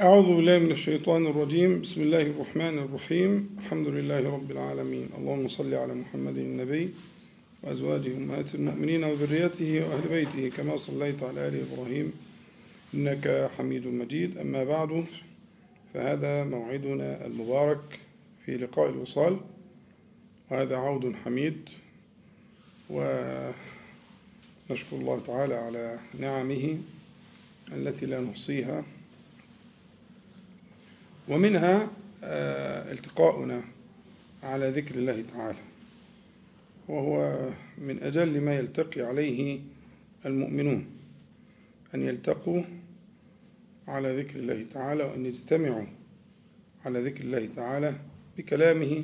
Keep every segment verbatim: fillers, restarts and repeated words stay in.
أعوذ بالله من الشيطان الرجيم. بسم الله الرحمن الرحيم. الحمد لله رب العالمين. اللهم صل على محمد النبي وأزواجه أمهات المؤمنين وذريته وأهل بيته كما صليت على آل إبراهيم إنك حميد مجيد. أما بعد، فهذا موعدنا المبارك في لقاء الوصال، وهذا عود حميد، ونشكر الله تعالى على نعمه التي لا نحصيها، ومنها التقاؤنا على ذكر الله تعالى، وهو من أجل ما يلتقي عليه المؤمنون، أن يلتقوا على ذكر الله تعالى، وأن يجتمعوا على ذكر الله تعالى بكلامه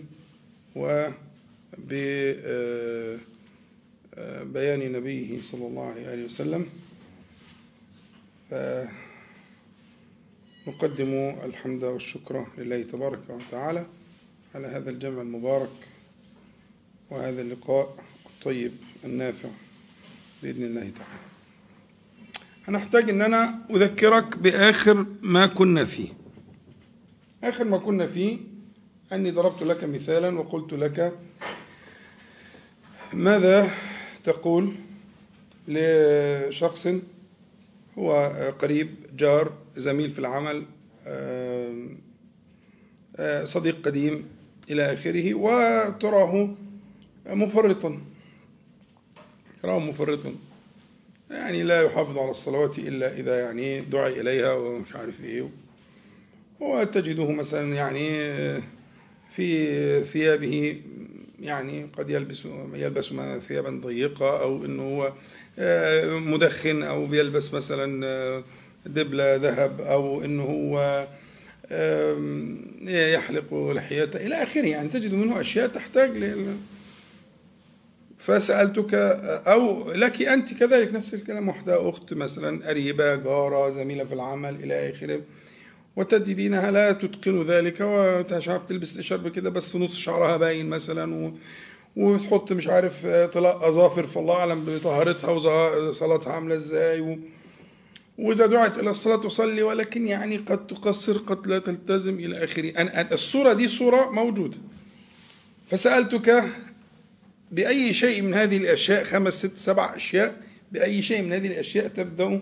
وببيان نبيه صلى الله عليه وسلم. نقدم الحمد والشكر لله تبارك وتعالى على هذا الجمع المبارك وهذا اللقاء الطيب النافع بإذن الله تعالى. هنحتاج أن أنا أذكرك بآخر ما كنا فيه. آخر ما كنا فيه أني ضربت لك مثالا وقلت لك ماذا تقول لشخص هو قريب، جار، زميل في العمل، صديق قديم إلى آخره، وتراه مفرطا تراه مفرطا يعني لا يحافظ على الصلوات إلا إذا يعني دعي إليها ومش عارف إيه، وتجده مثلا يعني في ثيابه يعني قد يلبس يلبس ثيابا ضيقة، أو إنه هو مدخن، أو بيلبس مثلا دبلة ذهب، أو إنه هو يحلق لحيته إلى آخره. يعني تجد منه أشياء تحتاج ل... فسألتك، أو لك أنت كذلك نفس الكلام، واحدة أخت مثلا قريبة، جارة، زميلة في العمل إلى آخره، وتجدينها لا تتقن ذلك، ومش عارف تلبس إشارب كده بس نص شعرها باين مثلا، و... وتحط مش عارف طلاق أظافر، فالله أعلم بطهارتها وصلاتها عاملة إزاي، و... وإذا دعت إلى الصلاة تصلي، ولكن يعني قد تقصر، قد لا تلتزم إلى آخره. أن الصورة دي صورة موجودة. فسألتك بأي شيء من هذه الأشياء، خمس ست سبع أشياء، بأي شيء من هذه الأشياء تبدأ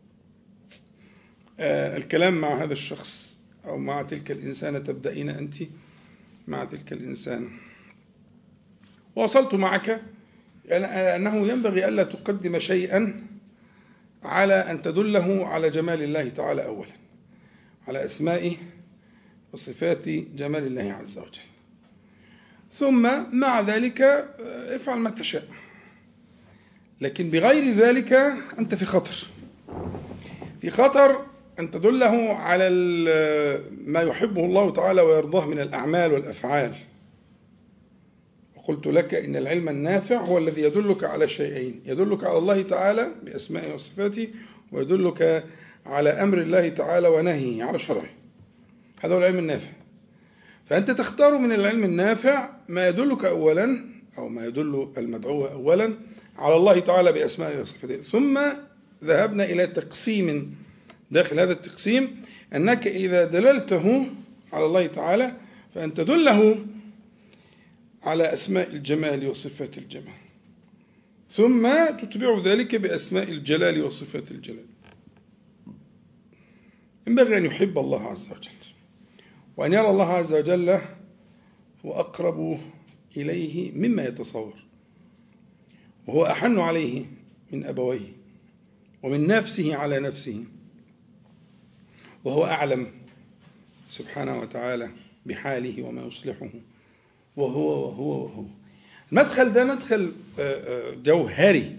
الكلام مع هذا الشخص، أو مع تلك الإنسانة، تبدأين أنت مع تلك الإنسان. ووصلت معك أنه ينبغي ألا تقدم شيئا على أن تدله على جمال الله تعالى أولا، على أسمائه وصفات جمال الله عز وجل، ثم مع ذلك افعل ما تشاء. لكن بغير ذلك أنت في خطر في خطر أن تدله على ما يحبه الله تعالى ويرضاه من الأعمال والأفعال. وقلت لك إن العلم النافع هو الذي يدلك على شيئين: يدلك على الله تعالى بأسمائه وصفاته، ويدلك على أمر الله تعالى ونهيه على شرعه. هذا هو العلم النافع. فأنت تختار من العلم النافع ما يدلك أولا، أو ما يدل المدعو أولا على الله تعالى بأسمائه وصفاته. ثم ذهبنا إلى تقسيم، داخل هذا التقسيم أنك إذا دللته على الله تعالى فأن تدله على أسماء الجمال وصفات الجمال، ثم تتبع ذلك بأسماء الجلال وصفات الجلال. ينبغي أن يحب الله عز وجل، وأن يرى الله عز وجل هو أقرب إليه مما يتصور، وهو أحن عليه من أبويه ومن نفسه على نفسه، وهو أعلم سبحانه وتعالى بحاله وما يصلحه، وهو وهو وهو. المدخل ده مدخل جوهري.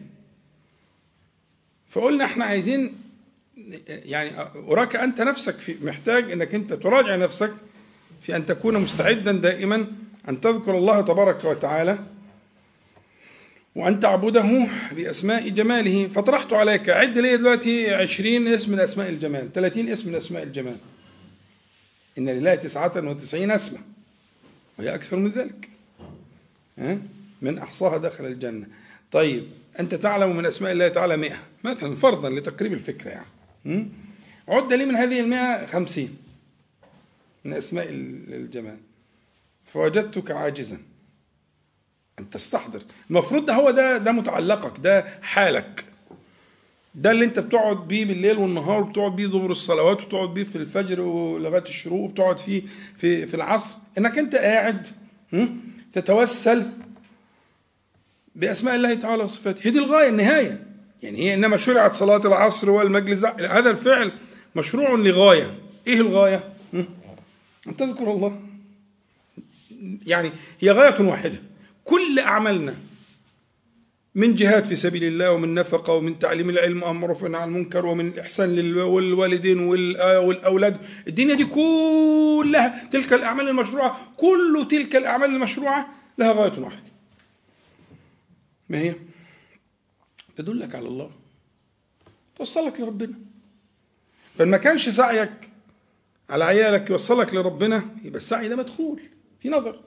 فقلنا احنا عايزين يعني أراك أنت نفسك في محتاج أنك أنت تراجع نفسك في أن تكون مستعدا دائما أن تذكر الله تبارك وتعالى، وأن تعبده بأسماء جماله. فطرحت عليك: عد لي دلوقتي عشرين اسم من أسماء الجمال، ثلاثين اسم من أسماء الجمال. إن لله تسعة وتسعين اسما وهي أكثر من ذلك، من أحصاها دخل الجنة. طيب أنت تعلم من أسماء الله تعالى مئة مثلا، فرضا لتقريب الفكرة يعني. عد لي من هذه المئة خمسين من أسماء الجمال، فوجدتك عاجزا أن تستحضر. المفروض ده هو ده ده متعلقك، ده حالك، ده اللي انت بتقعد بيه بالليل والنهار، وبتقعد بيه ظهر الصلوات، وبتقعد بيه في الفجر ولغايه الشروق، وبتقعد فيه في في العصر، انك انت قاعد تتوسل باسماء الله تعالى وصفاته. هي دي الغايه النهايه، يعني هي انما شرعت صلاه العصر والمجلس، هذا الفعل مشروع لغايه. ايه الغايه؟ ان تذكر الله. يعني هي غايه واحده. كل اعمالنا من جهاد في سبيل الله، ومن نفقة، ومن تعليم العلم ومعروف عن المنكر، ومن الإحسان للوالدين والأولاد، الدنيا دي كلها تلك الأعمال المشروعة، كل تلك الأعمال المشروعة لها غاية واحدة. ما هي؟ تدلك على الله، توصلك لربنا. فما كانش سعيك على عيالك يوصلك لربنا، يبقى السعي ده مدخول في نظر.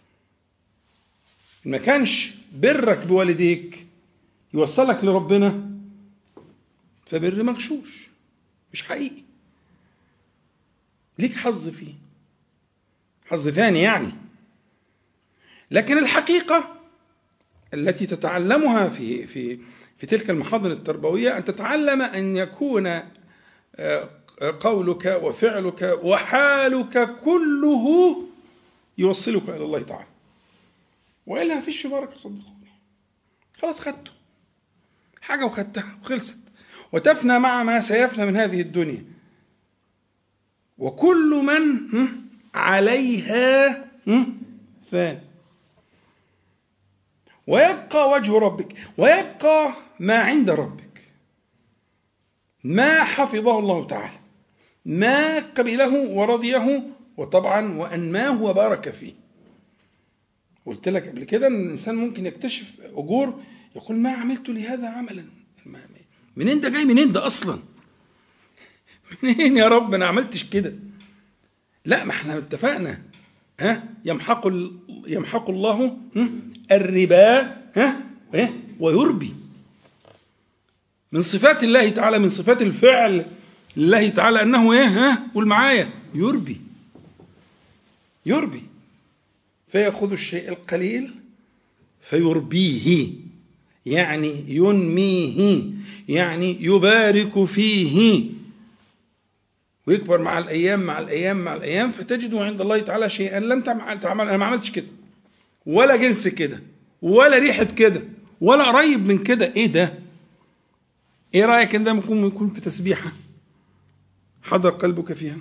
ما كانش برك بوالديك يوصلك لربنا، فبر مغشوش مش حقيقي، ليك حظ فيه، حظ ثاني يعني. لكن الحقيقة التي تتعلمها في في في تلك المحاضن التربوية أن تتعلم أن يكون قولك وفعلك وحالك كله يوصلك إلى الله تعالى، وإلا مفيش بركة. صدقوني، خلاص خدته حاجة وخدتها وخلصت، وتفنى مع ما سيفنى من هذه الدنيا. وكل من عليها فان، ويبقى وجه ربك، ويبقى ما عند ربك، ما حفظه الله تعالى، ما قبله ورضيه، وطبعا وأنماه وبارك فيه. قلت لك قبل كده ان الانسان ممكن يكتشف اجور يقول ما عملت لهذا عملا، منين ده جاي، منين ده اصلا، منين يا رب انا عملتش كده. لا، ما احنا اتفقنا ها يمحق يمحق الله الربا ها ويربي. من صفات الله تعالى، من صفات الفعل لله تعالى انه ايه ها قول معايا يربي. يربي فيأخذ الشيء القليل فيربيه، يعني ينميه، يعني يبارك فيه، ويكبر مع الأيام مع الأيام مع الأيام، فتجده عند الله تعالى شيئا لم تعمل. أنا ما عملتش كده، ولا جنس كده، ولا ريحة كده، ولا قريب من كده. إيه ده؟ إيه رأيك إن ده ممكن يكون في تسبيحة حضر قلبك فيها،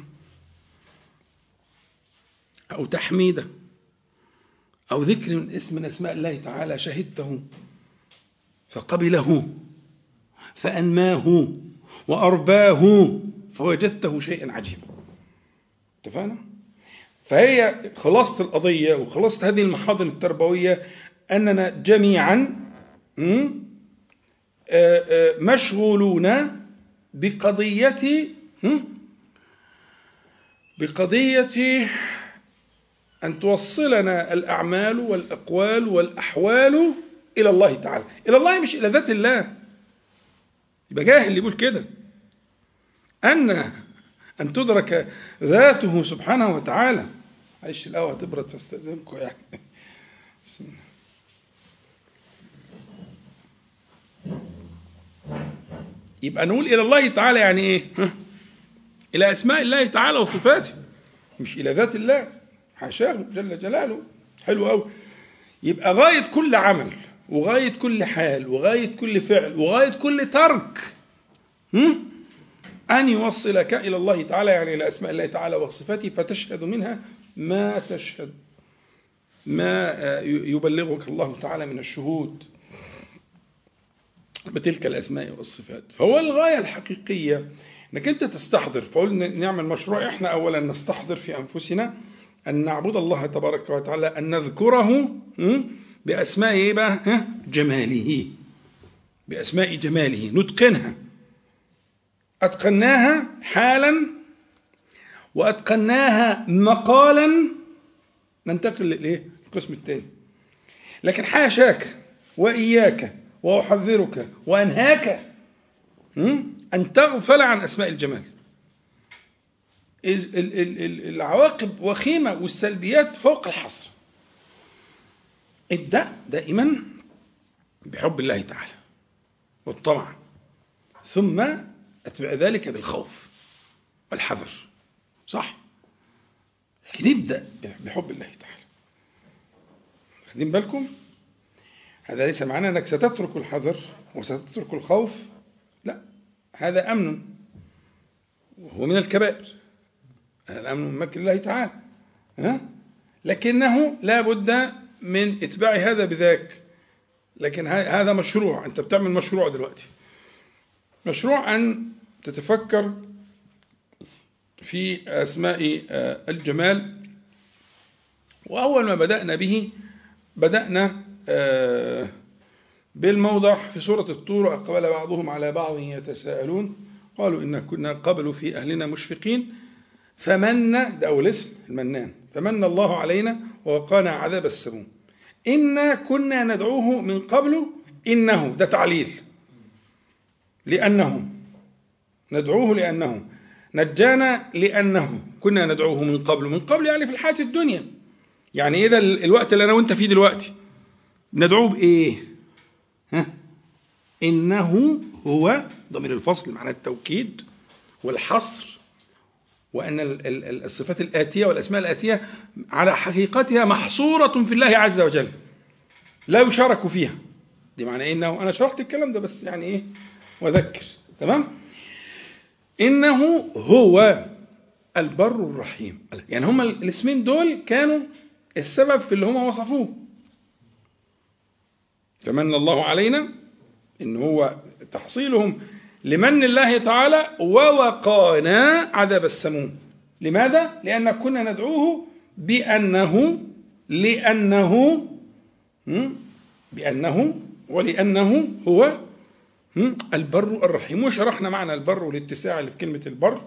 أو تحميدة، أو ذكر من اسم من أسماء الله تعالى شهدته فقبله فأنماه وأرباه فوجدته شيئا عجيبا. اتفقنا؟ فهي خلاصة القضية وخلاصة هذه المحاضن التربوية أننا جميعا مشغولون بقضية بقضية أن توصلنا الأعمال والأقوال والأحوال إلى الله تعالى، إلى الله مش إلى ذات الله. يبقى جاهل اللي يقول كده، أن أن تدرك ذاته سبحانه وتعالى. عيش القهوة تبرد فاستأذنكم يعني. بسم الله. يبقى نقول إلى الله تعالى يعني إيه؟ إلى أسماء الله تعالى وصفاته، مش إلى ذات الله، حاشاه جل جلاله. حلو قوي. يبقى غاية كل عمل، وغاية كل حال، وغاية كل فعل، وغاية كل ترك أن يوصلك إلى الله تعالى، يعني إلى أسماء الله تعالى وصفاته، فتشهد منها ما تشهد، ما يبلغك الله تعالى من الشهود بتلك الأسماء والصفات. فهو الغاية الحقيقية أنك أنت تستحضر. فقلنا نعمل مشروع إحنا أولا نستحضر في أنفسنا أن نعبد الله تبارك وتعالى، أن نذكره بأسماء إيه بقى؟ جماله، بأسماء جماله نتقنها، أتقناها حالا وأتقناها مقالا، ننتقل للإيه؟ القسم الثاني. لكن حاشاك وإياك وأحذرك وأنهاك أن تغفل عن أسماء الجمال. العواقب وخيمة والسلبيات فوق الحصر. ابدأ دائما بحب الله تعالى والطمع، ثم أتبع ذلك بالخوف والحذر، صح؟ لكن ابدأ بحب الله تعالى. خدين بالكم؟ هذا ليس معناه أنك ستترك الحذر وستترك الخوف، لا، هذا أمن وهو من الكبائر، هذا الأمن من مكر الله تعالى، ها؟ لكنه لا بد من إتباع هذا بذاك. لكن هذا مشروع، أنت بتعمل مشروع دلوقتي، مشروع أن تتفكر في أسماء الجمال. وأول ما بدأنا به بدأنا بالموضع في سورة الطور: أقبل بعضهم على بعض يتساءلون قالوا إن كنا قبل في أهلنا مشفقين فمن، ده أول اسم المنان، فمن الله علينا ووقانا عذاب السموم إنا كنا ندعوه من قبل إنه، ده تعليل، لأنه ندعوه، لأنه نجانا، لأنه كنا ندعوه من قبل. من قبل يعني في الحياة الدنيا، يعني إيه ده الوقت اللي أنا وإنت فيه دلوقتي ندعوه بإيه؟ ها؟ إنه هو ضمير الفصل معنى التوكيد والحصر، وأن الصفات الآتية والأسماء الآتية على حقيقتها محصورة في الله عز وجل لا يشارك فيها. دي معنى إنه، أنا شرحت الكلام ده بس يعني إيه وذكر، تمام؟ إنه هو البر الرحيم. يعني هما الاسمين دول كانوا السبب في اللي هما وصفوه. فمن الله علينا إن هو تحصيلهم لمن الله تعالى، ووقانا عذاب السموم. لماذا؟ لأن كنا ندعوه بأنه، لأنه بأنه ولأنه هو البر الرحيم. وشرحنا معنى البر والاتساع اللي في كلمة البر،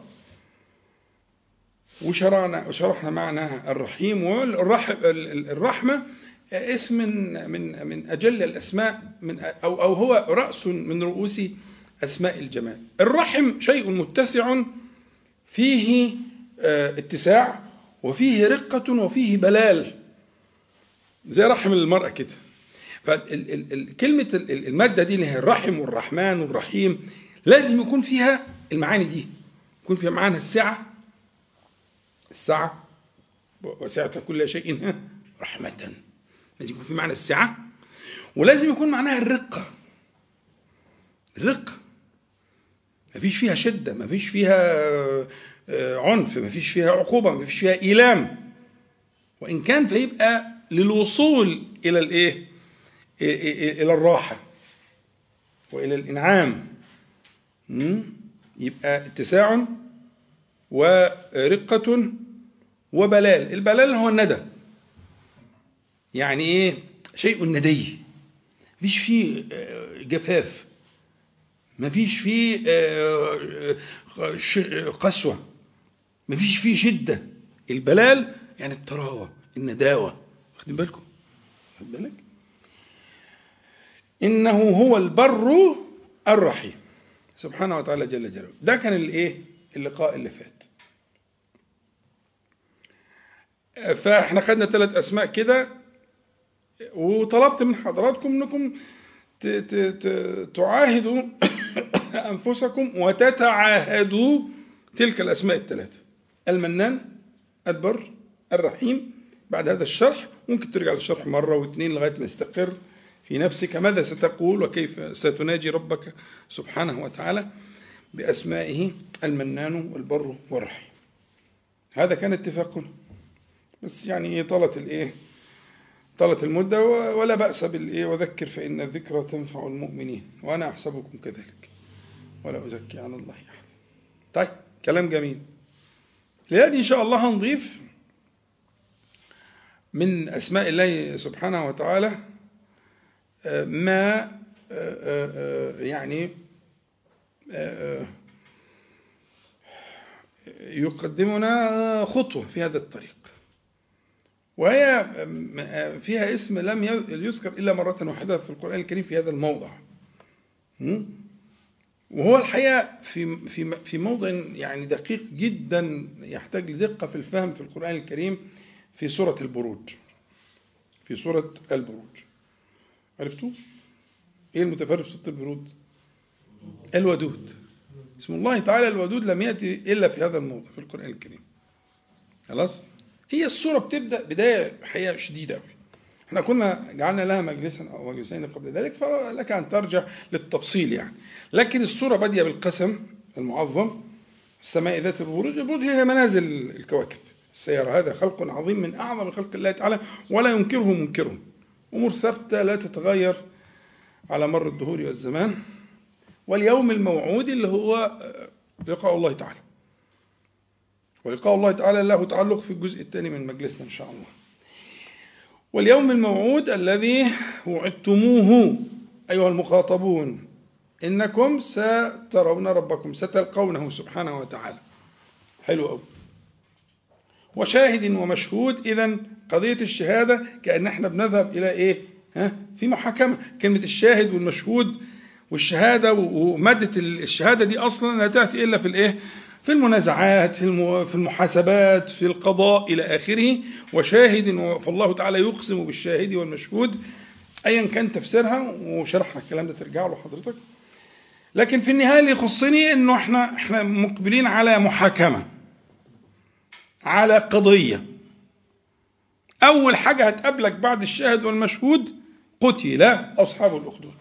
وشرحنا وشرحنا معنى الرحيم. والرحمة اسم من من من أجل الأسماء، من أو أو هو رأس من رؤوس أسماء الجمال. الرحم شيء متسع فيه اتساع وفيه رقة وفيه بلال، زي رحم المرأة كده. فكلمة المادة دي اللي هي الرحم والرحمن والرحيم لازم يكون فيها المعاني دي، يكون فيها معنى السعة، السعة وسعت كل شيء رحمة، لازم يكون في معنى السعة، ولازم يكون معناها الرقة. الرقة مفيش فيها شدة، مفيش فيها عنف، مفيش فيها عقوبة، مفيش فيها إيلام، وإن كان فيبقى للوصول إلى الإيه؟ إلى الراحة وإلى الإنعام. يبقى اتساع ورقة وبلال. البلال هو الندى، يعني إيه؟ شيء ندي، مفيش فيه جفاف، مفيش فيه قسوة، مفيش فيه شدة. البلال يعني الطراوة، النداوة. واخدين بالكم؟ واخد بالك؟ إنه هو البر الرحيم سبحانه وتعالى جل جلاله. ده كان الايه اللقاء اللي فات. فاحنا خدنا ثلاث اسماء كده، وطلبت من حضراتكم انكم تعاهدوا انفسكم وتتعاهدوا تلك الاسماء الثلاثه: المنان، البر، الرحيم. بعد هذا الشرح ممكن ترجع للشرح مره واثنين لغايه ما يستقر في نفسك ماذا ستقول وكيف ستناجي ربك سبحانه وتعالى بأسمائه المنان والبر والرحيم. هذا كان اتفاقنا، بس يعني طالت الايه طالت المدة، ولا بأس بالايه وذكر فإن الذكرى تنفع المؤمنين وأنا أحسبكم كذلك ولا أزكي على الله أحد. طيب كلام جميل. لهذه إن شاء الله هنضيف من أسماء الله سبحانه وتعالى ما يعني يقدمنا خطوة في هذا الطريق، وهي فيها اسم لم يذكر إلا مرة واحدة في القرآن الكريم في هذا الموضع، وهو الحقيقة في في في موضع يعني دقيق جدا يحتاج لدقة في الفهم في القرآن الكريم، في سورة البروج. في سورة البروج عرفتوا ايه المتفرد في سورة البروج؟ الودود. اسم الله تعالى الودود لم يأتي إلا في هذا الموضع في القرآن الكريم. خلاص، هي السورة بتبدأ بداية حقيقة شديدة أوي. احنا كنا جعلنا لها مجلسا أو مجلسين قبل ذلك، فلك أن ترجع للتفصيل يعني. لكن السورة بادية بالقسم المعظم، السماء ذات البروج. البروج هي منازل الكواكب السيارة، هذا خلق عظيم من أعظم خلق الله تعالى ولا ينكره منكر، أمور ثابتة لا تتغير على مر الدهور والزمان. واليوم الموعود اللي هو لقاء الله تعالى، ولقاء الله تعالى له تعلق في الجزء الثاني من مجلسنا إن شاء الله. واليوم الموعود الذي وعدتموه أيها المخاطبون، إنكم سترون ربكم، ستلقونه سبحانه وتعالى. حلو أوي. وشاهد ومشهود. إذن قضية الشهادة كأن احنا بنذهب إلى إيه؟ ها؟ في محاكمة. كلمة الشاهد والمشهود والشهادة، ومادة الشهادة دي أصلا لا تأتي إلا في الإيه؟ في المنازعات، في المحاسبات، في القضاء إلى آخره. وشاهد، فالله تعالى يقسم بالشاهد والمشهود أيا كان تفسيرها، وشرحنا الكلام ده ترجع له حضرتك. لكن في النهاية اللي يخصني إنه إحنا إحنا مقبلين على محاكمة، على قضية. أول حاجة هتقابلك بعد الشاهد والمشهود قتل أصحاب الأخدود،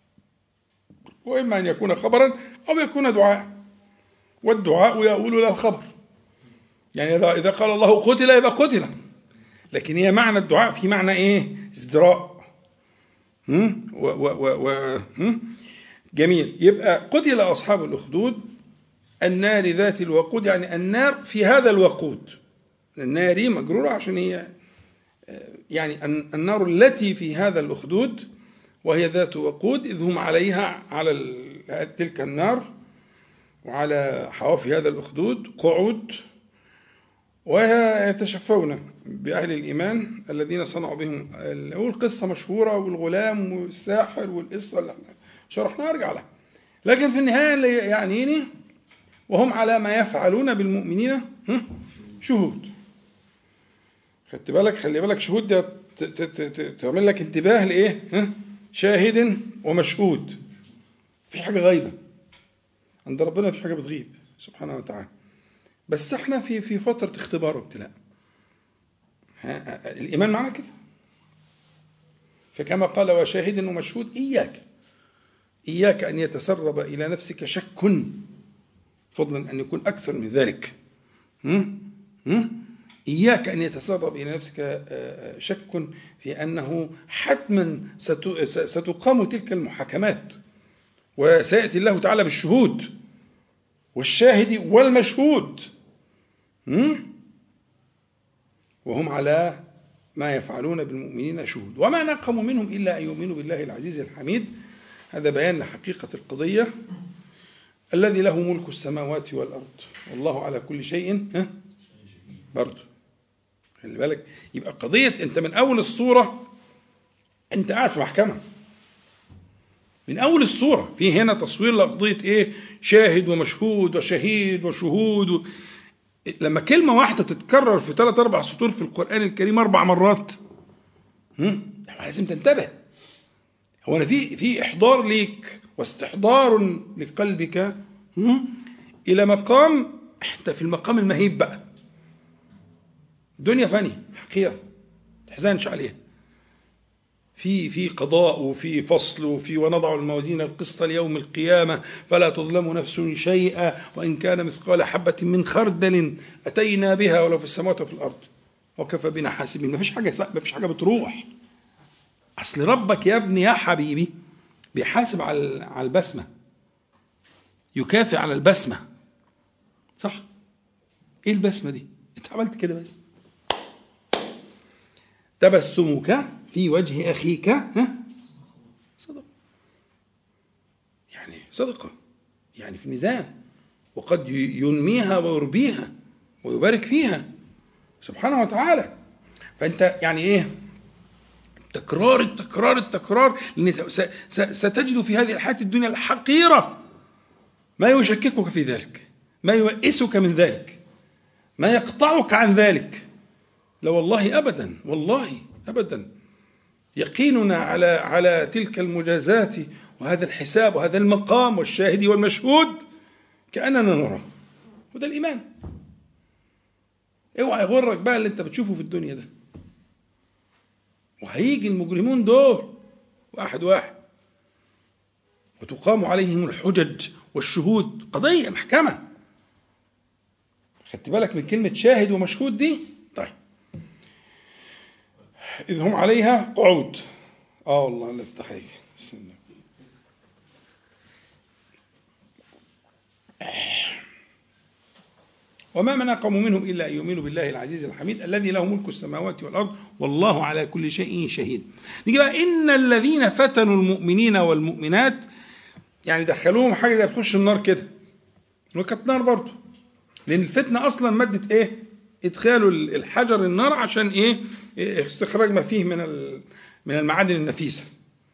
وإما أن يكون خبرا أو يكون دعاء، والدعاء يقول له الخبر. يعني إذا قال الله قتل يبقى قتل، لكن هي معنى الدعاء في معنى إيه؟ ازدراء. هم؟ و و و هم؟ جميل. يبقى قتل أصحاب الأخدود النار ذات الوقود، يعني النار في هذا الوقود. النار مجرورة عشان هي يعني النار التي في هذا الأخدود، وهي ذات وقود، إذ هم عليها على تلك النار وعلى حوافي هذا الأخدود قعود، ويتشفون بأهل الإيمان الذين صنعوا بهم. والقصة مشهورة، والغلام والساحر والقصة اللي احنا شرحناها ارجع لها. لكن في النهاية اللي يعنيني وهم على ما يفعلون بالمؤمنين شهود. خدت بالك؟ خلي بالك، شهود ده تعمل لك انتباه لإيه؟ شاهد ومشهود. في حاجة غايبة عند ربنا، في حاجة بتغيب سبحانه وتعالى، بس احنا في في فترة اختبار وابتلاء. الإيمان معنا كده. فكما قال وشاهد ومشهود، إياك إياك أن يتسرب إلى نفسك شك، فضلا أن يكون أكثر من ذلك. هم؟ هم؟ إياك أن يتسرب إلى نفسك شك في أنه حتما ستقام تلك المحاكمات، وسيأتي الله تعالى بالشهود والشاهد والمشهود، وهم على ما يفعلون بالمؤمنين شهود. وما نقموا منهم إلا أن يؤمنوا بالله العزيز الحميد. هذا بيان لحقيقة القضية، الذي له ملك السماوات والأرض والله على كل شيء برضه. خلي بالك، يبقى قضية أنت من أول الصورة أنت قاعد في محكمة. من أول الصورة في هنا تصوير لقضية إيه؟ شاهد ومشهود وشهيد وشهود و... لما كلمة واحدة تتكرر في ثلاث أربع سطور في القرآن الكريم أربع مرات، هم؟ لازم تنتبه. هو أنا في في إحضار ليك واستحضار لقلبك هم؟ إلى مقام، أنت في المقام المهيب بقى. الدنيا فانية حقيقة تحزنش عليها، في في قضاء وفي فصل وفي ونضع الموازين القسط ليوم القيامة فلا تظلم نفس شيئا وإن كان مثقال حبة من خردل أتينا بها ولو في السماوات وفي الأرض وكفى بنا حاسبين. ما فيش حاجة ما فيش حاجة بتروح. أصل ربك يا ابني يا حبيبي بيحاسب على على البسمة، يكافئ على البسمة، صح؟ إيه البسمة دي؟ أنت عملت كده بس تبسمك في وجه أخيك ها صدقة، يعني صدقة يعني في الميزان، وقد ينميها ويربيها ويبارك فيها سبحانه وتعالى. فأنت يعني إيه؟ تكرار التكرار التكرار، لأن ستجد في هذه الحياة الدنيا الحقيرة ما يشككك في ذلك، ما يؤسك من ذلك، ما يقطعك عن ذلك. لا والله أبدا، والله أبدا. يقيننا على على تلك المجازات وهذا الحساب وهذا المقام والشاهد والمشهود كأننا نراه، وده الإيمان. اوعى يغرك بقى اللي انت بتشوفه في الدنيا ده. وهيجي المجرمون دول واحد واحد وتقام عليهم الحجج والشهود، قضية محكمة. خدت بالك من كلمة شاهد ومشهود دي؟ طيب، إذ هم عليها قعود. آه والله الله يفتح عليك. وما من قوم منهم إلا أن يؤمنوا بالله العزيز الحميد الذي له ملك السماوات والأرض والله على كل شيء شهيد. نيجي بقى إن الذين فتنوا المؤمنين والمؤمنات، يعني دخلوهم حاجة زي بتخش النار كده، وكانت نار برضه، لأن الفتنة أصلا مادة إيه؟ إدخال الحجر النار عشان إيه؟ استخراج ما فيه من من المعادن النفيسة،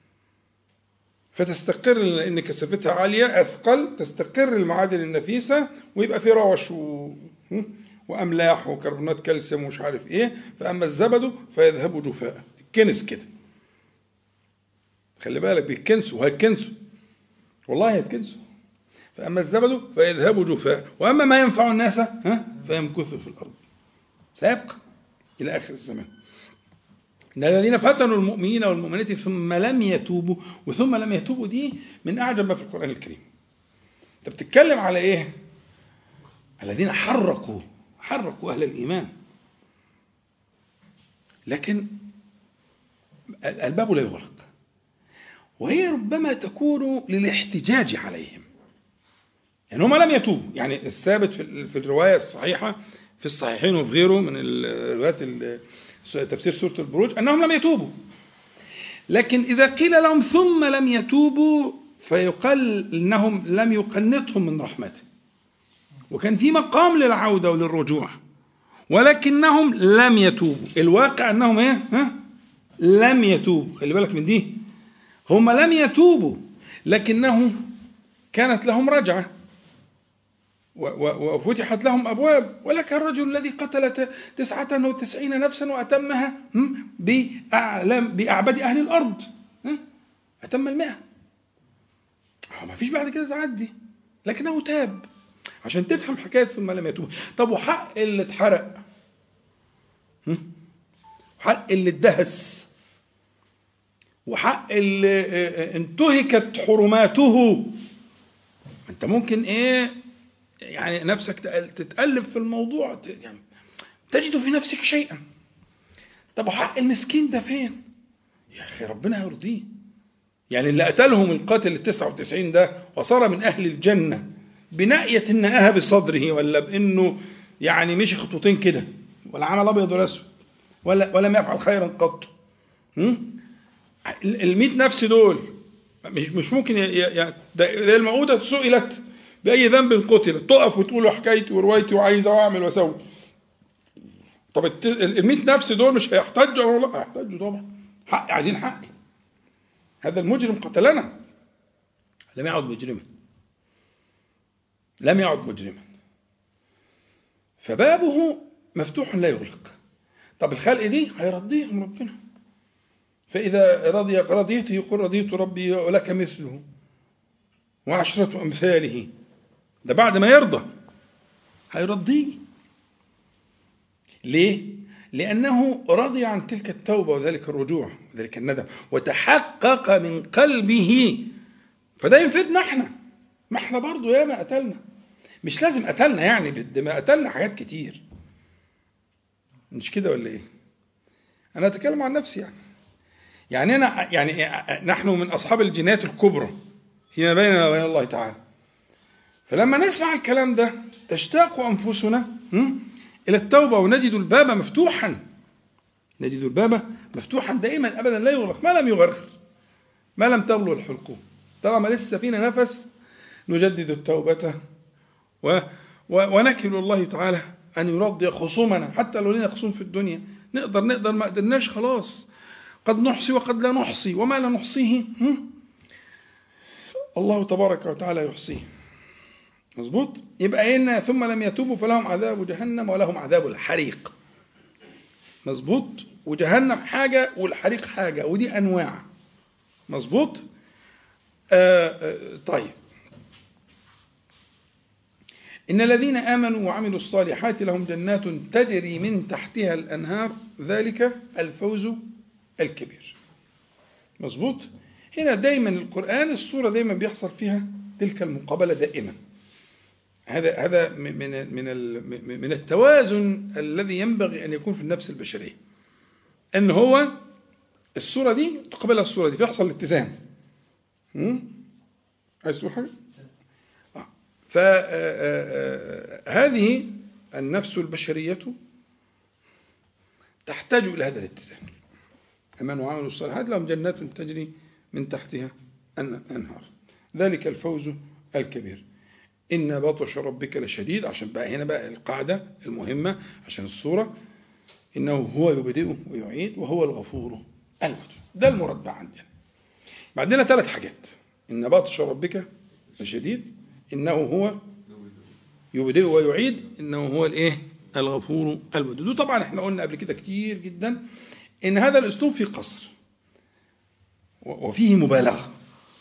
فتستقر إن كثافتها عالية أثقل، تستقر المعادن النفيسة ويبقى في روش و... وأملاح وكربونات كالسيوم ومش عارف إيه. فأما الزبد فيذهب جفاء، الكنس كده. خلي بالك بيتكنسوا وهيتكنسوا، والله هيتكنسوا. فأما الزبد فيذهب جفاء وأما ما ينفع الناس ها فيمكث في الأرض، سيبقى إلى آخر الزمان. إن الذين فتنوا المؤمنين والمؤمنات ثم لم يتوبوا، وثم لم يتوبوا دي من أعجب ما في القرآن الكريم. أنت بتتكلم على إيه؟ الذين حرقوا حرقوا أهل الإيمان، لكن الباب لا يغلق، وهي ربما تكون للاحتجاج عليهم. يعني هم لم يتوبوا، يعني الثابت في الرواية الصحيحة في الصحيحين وفي غيره من الروايات تفسير سورة البروج أنهم لم يتوبوا. لكن إذا قيل لهم ثم لم يتوبوا فيقال إنهم لم يقنطهم من رحمته، وكان في مقام للعودة وللرجوع، ولكنهم لم يتوبوا. الواقع أنهم إيه؟ ها؟ لم يتوبوا. خلي بالك من دي، هم لم يتوبوا لكنه كانت لهم رجعة وفتحت لهم أبواب. ولك الرجل الذي قتل تسعة وتسعين نفسا وأتمها بأعبد أهل الأرض، أتم المئة، ما فيش بعد كده تعدي، لكنه تاب. عشان تفهم حكاية ثم لم يتوب. طب وحق اللي اتحرق، وحق اللي اتدهس، وحق اللي انتهكت حرماته، انت ممكن ايه يعني نفسك تتألف في الموضوع، يعني تجد في نفسك شيئا. طب وحق المسكين ده فين يا أخي؟ ربنا يرضيه. يعني اللي قتلهم القاتل التسعة وتسعين ده وصار من أهل الجنة بناءية نآها بصدره، ولا بأنه يعني مشي خطوتين كده، ولا عمل أبيض ولا أسود، ولا ولم يفعل خيرا قط. المئة نفس دول مش مش ممكن يعني ده الموءودة سئلت بأي ذنب قتلت تقف وتقول حكايتي وروايتي وعايزة وأعمل وأسوي. طب المئة نفس دول مش هيحتاجوا ولا لا؟ هيحتاجوا طبعا، حق، عايزين حقي. هذا المجرم قتلنا، لم يعد مجرما، لم يعد مجرما، فبابه مفتوح لا يغلق. طب الخلق دي هيرضيهم ربنا، فإذا رضي رضيته يقول رضيت ربي ولك مثله وعشرة أمثاله. ده بعد ما يرضى هيرضيه. ليه؟ لأنه رضي عن تلك التوبة وذلك الرجوع وذلك الندم، وتحقق من قلبه. فده ينفدنا احنا، ما احنا برضو ياما قتلنا، مش لازم قتلنا يعني بالدماء، قتلنا حاجات كتير، مش كده ولا ايه؟ انا اتكلم عن نفسي يعني يعني انا يعني نحن من اصحاب الجنايات الكبرى فيما بيننا وبين الله تعالى. فلما نسمع الكلام ده تشتاق انفسنا الى التوبه، ونجد الباب مفتوحا، نجد الباب مفتوحا دائما ابدا لا يغلق، ما لم يغرغر، ما لم تغلو الحلقوم. طالما لسه فينا نفس نجدد التوبه و... و... ونكل الله تعالى أن يرضي خصومنا، حتى لو لنا خصوم في الدنيا نقدر نقدر ما قدرناش خلاص، قد نحصي وقد لا نحصي، وما لا نحصيه الله تبارك وتعالى يحصيه. مظبوط. يبقى إن ثم لم يتوبوا فلهم عذاب جهنم ولهم عذاب الحريق. مظبوط. وجهنم حاجة والحريق حاجة، ودي أنواع. مظبوط. آه آه طيب، إن الذين آمنوا وعملوا الصالحات لهم جنات تجري من تحتها الأنهار ذلك الفوز الكبير. مظبوط. هنا دايما القرآن السورة دايما بيحصل فيها تلك المقابلة دائما. هذا هذا من من من التوازن الذي ينبغي أن يكون في النفس البشرية، أن هو السورة دي تقابلها السورة دي فيحصل الاتزان. عايز تقول حاجة؟ فهذه النفس البشرية تحتاج إلى هذا الاتزان. أمن وعملوا الصالحات لهم جنات تجري من تحتها الأنهار ذلك الفوز الكبير. إن بطش ربك لشديد، عشان بقى هنا بقى القاعدة المهمة عشان الصورة، إنه هو يبدئ ويعيد وهو الغفور الودود. ده المراد بقى عندنا. بعدين ثلاث حاجات: إن بطش ربك لشديد، إنه هو يبدئ ويعيد، إنه هو الإيه؟ الغفور الودود. وطبعا احنا قلنا قبل كده كتير جدا إن هذا الأسلوب فيه قصر وفيه مبالغة.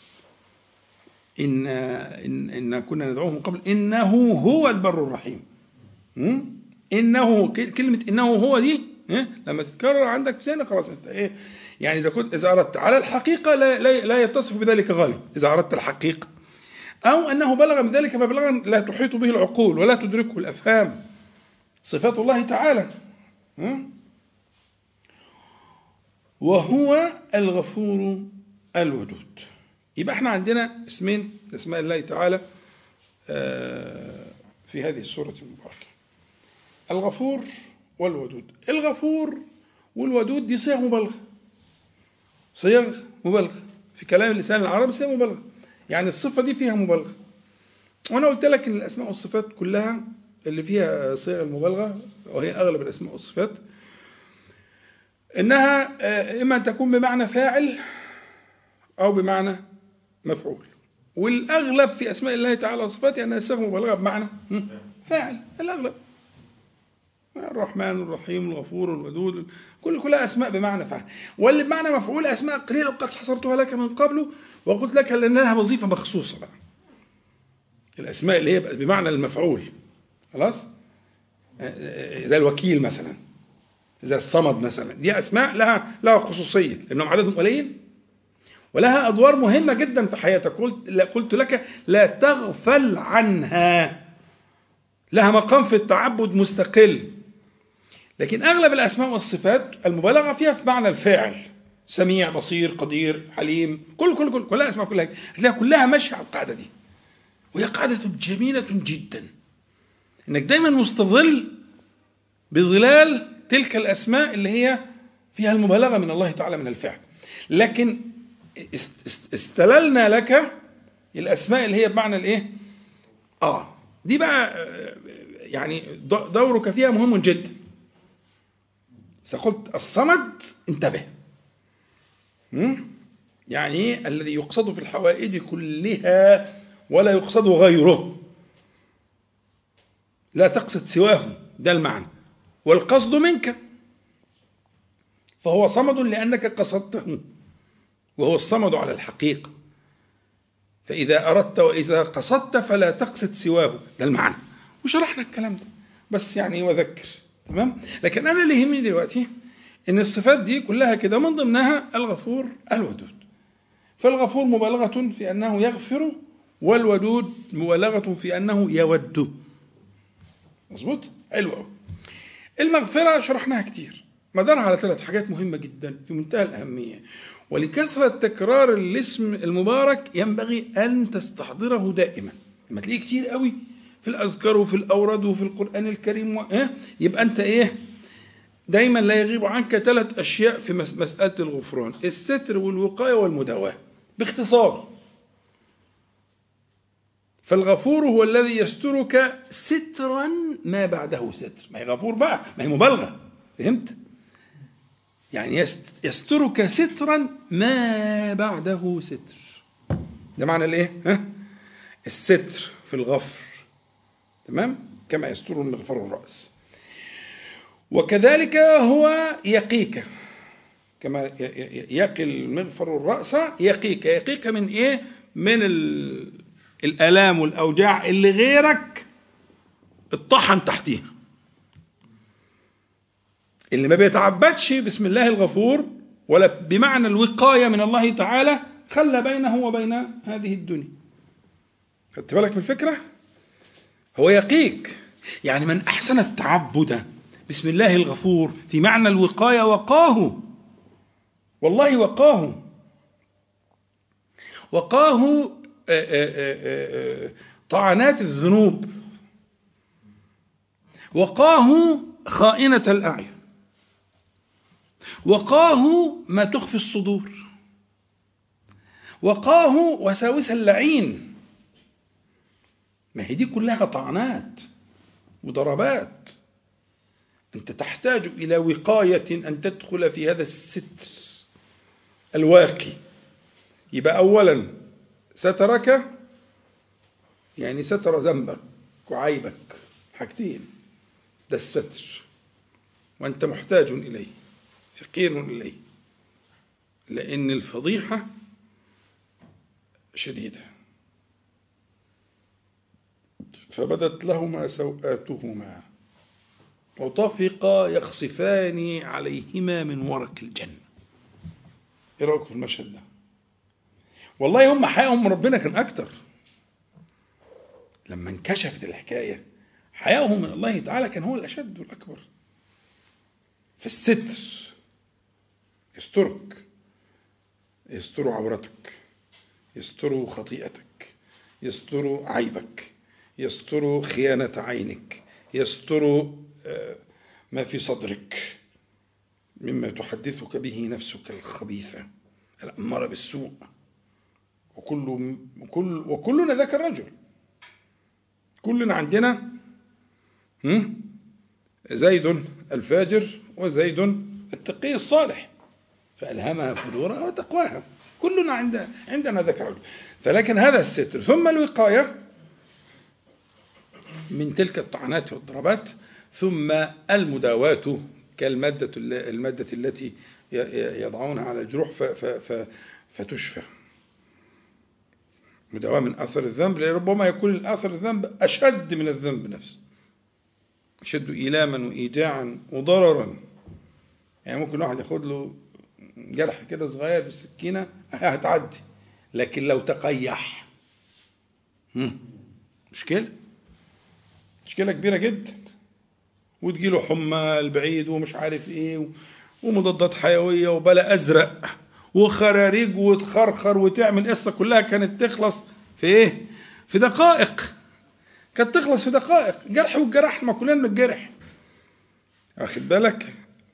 إن, إن, إن كنا ندعوه من قبل إنه هو البر الرحيم. إنه كلمة إنه هو دي لما تتكرر عندك في سنة خلاص أنت إيه يعني إذا كنت إذا أردت على الحقيقة لا, لا, لا يتصف بذلك غير. إذا أردت الحقيقة أو أنه بلغ من ذلك مبلغا لا تحيط به العقول ولا تدركه الأفهام، صفات الله تعالى. وهو الغفور الودود. يبقى احنا عندنا اسمين اسماء الله تعالى في هذه السورة المباركة: الغفور والودود. الغفور والودود دي صيغ مبالغة، صيغ مبالغة في كلام اللسان العربي، صيغ مبالغة، يعني الصفة دي فيها مبالغة. وأنا قلت لك إن الأسماء والصفات كلها اللي فيها صيغ المبالغة، وهي أغلب الأسماء والصفات، إنها إما أن تكون بمعنى فاعل أو بمعنى مفعول. والأغلب في أسماء الله تعالى وصفاته أنها صيغ مبالغة بمعنى فاعل. الأغلب الرحمن الرحيم الغفور الودود كل كلها أسماء بمعنى فاعل. واللي بمعنى مفعول أسماء قليلة وقد حصرتها لك من قبل وقلت لك لأن لها وظيفة مخصوصة بقى. الأسماء اللي هي بمعنى المفعول خلاص، زي الوكيل مثلا، زي الصمد مثلا، دي أسماء لها لها خصوصية لأنهم عددهم قليل ولها أدوار مهمة جدا في حياتك. قلت, قلت لك لا تغفل عنها، لها مقام في التعبد مستقل. لكن أغلب الأسماء والصفات المبالغة فيها في معنى الفاعل: سميع بصير قدير حليم، كل كل كل كلها أسماء كلها هتلاقيها كلها ماشية على القاعدة دي. وهي قاعدة جميلة جدا، إنك دايما مستظل بظلال تلك الأسماء اللي هي فيها المبالغة من الله تعالى من الفعل. لكن استللنا لك الأسماء اللي هي بمعنى الإيه؟ آه دي بقى يعني دورك فيها مهم جدا. فقلت الصمد انتبه، يعني الذي يقصد في الحوائج كلها ولا يقصد غيره، لا تقصد سواه، ده المعنى. والقصد منك، فهو صمد لأنك قصدته، وهو الصمد على الحقيقة. فإذا أردت وإذا قصدت فلا تقصد سواه، ده المعنى. وشرحنا الكلام ده بس يعني وذكر تمام. لكن أنا اللي يهمني دلوقتي إن الصفات دي كلها كده من ضمنها الغفور الودود. فالغفور مبالغة في أنه يغفر، والودود مبالغة في أنه يود. مظبوط؟ حلو قوي. المغفرة شرحناها كتير، مدارها على ثلاث حاجات مهمة جدا في منتهى الأهمية، ولكثرة تكرار الاسم المبارك ينبغي أن تستحضره دائما. لما تلاقيه كتير قوي في الأذكار وفي الأوراد وفي القرآن الكريم و... اه؟ يبقى أنت إيه؟ دايما لا يغيب عنك ثلاث أشياء في مسألة الغفران: الستر والوقاية والمداواة. باختصار، فالغفور هو الذي يسترك سترا ما بعده ستر. ما هي غفور بقى، ما هي مبالغة، فهمت؟ يعني يسترك سترا ما بعده ستر. ده معنى الايه؟ ها؟ الستر في الغفر تمام؟ كما يستر المغفر الرأس. وكذلك هو يقيك، كما يقي المغفر الرأس يقيك. يقيك من إيه؟ من الآلام والأوجاع اللي غيرك اتطحن تحتيها، اللي ما بيتعبدش بسم الله الغفور ولا بمعنى الوقاية من الله تعالى خلى بينه وبين هذه الدنيا. خدت بالك من الفكرة؟ هو يقيك، يعني من أحسن التعبد بسم الله الغفور في معنى الوقاية وقاه، والله وقاه، وقاه طعنات الذنوب، وقاه خائنة الأعين، وقاه ما تخفي الصدور، وقاه وساوس اللعين. ما هي دي كلها طعنات وضربات. أنت تحتاج إلى وقاية أن تدخل في هذا الستر الواقي. يبقى أولا سترك، يعني ستر ذنبك وعيبك، حاجتين، ده الستر، وأنت محتاج إليه، فقير إليه، لأن الفضيحة شديدة. فبدت لهما سوآتهما وطفقا يخصفان عليهما من ورق الجنة. ايه رأيكم في المشهد ده؟ والله هم حياهم ربنا كان أكتر. لما انكشفت الحكاية حياهم من الله تعالى كان هو الأشد والأكبر. فالستر يسترك، يستر عورتك، يستر خطيئتك، يستر عيبك، يستر خيانة عينك، يستر ما في صدرك مما تحدثك به نفسك الخبيثة الأمارة بالسوء. وكل وكل وكلنا ذاك الرجل، كلنا عندنا زيد الفاجر وزيد التقي الصالح، فألهمها فجورها وتقواها. كلنا عندنا عندنا ذاك الرجل. فلكن هذا الستر ثم الوقاية من تلك الطعنات والضربات، ثم المداواة كالمادة المادة التي يضعونها على الجروح فتشفى. مداواة من أثر الذنب، لربما يكون الأثر الذنب أشد من الذنب نفسه، أشد إيلاما وإيجاعا وضررا. يعني ممكن واحد ياخد له جرح كده صغير بالسكينة هتعدي، لكن لو تقيح مشكلة مشكلة كبيرة جدا، وتجيله حمى البعيد ومش عارف ايه ومضادات حيوية وبلا أزرق وخراريج وتخرخر وتعمل قصة كلها كانت تخلص في ايه؟ في دقائق. كانت تخلص في دقائق. جرح والجرح ما كلنا بنتجرح، واخد بالك؟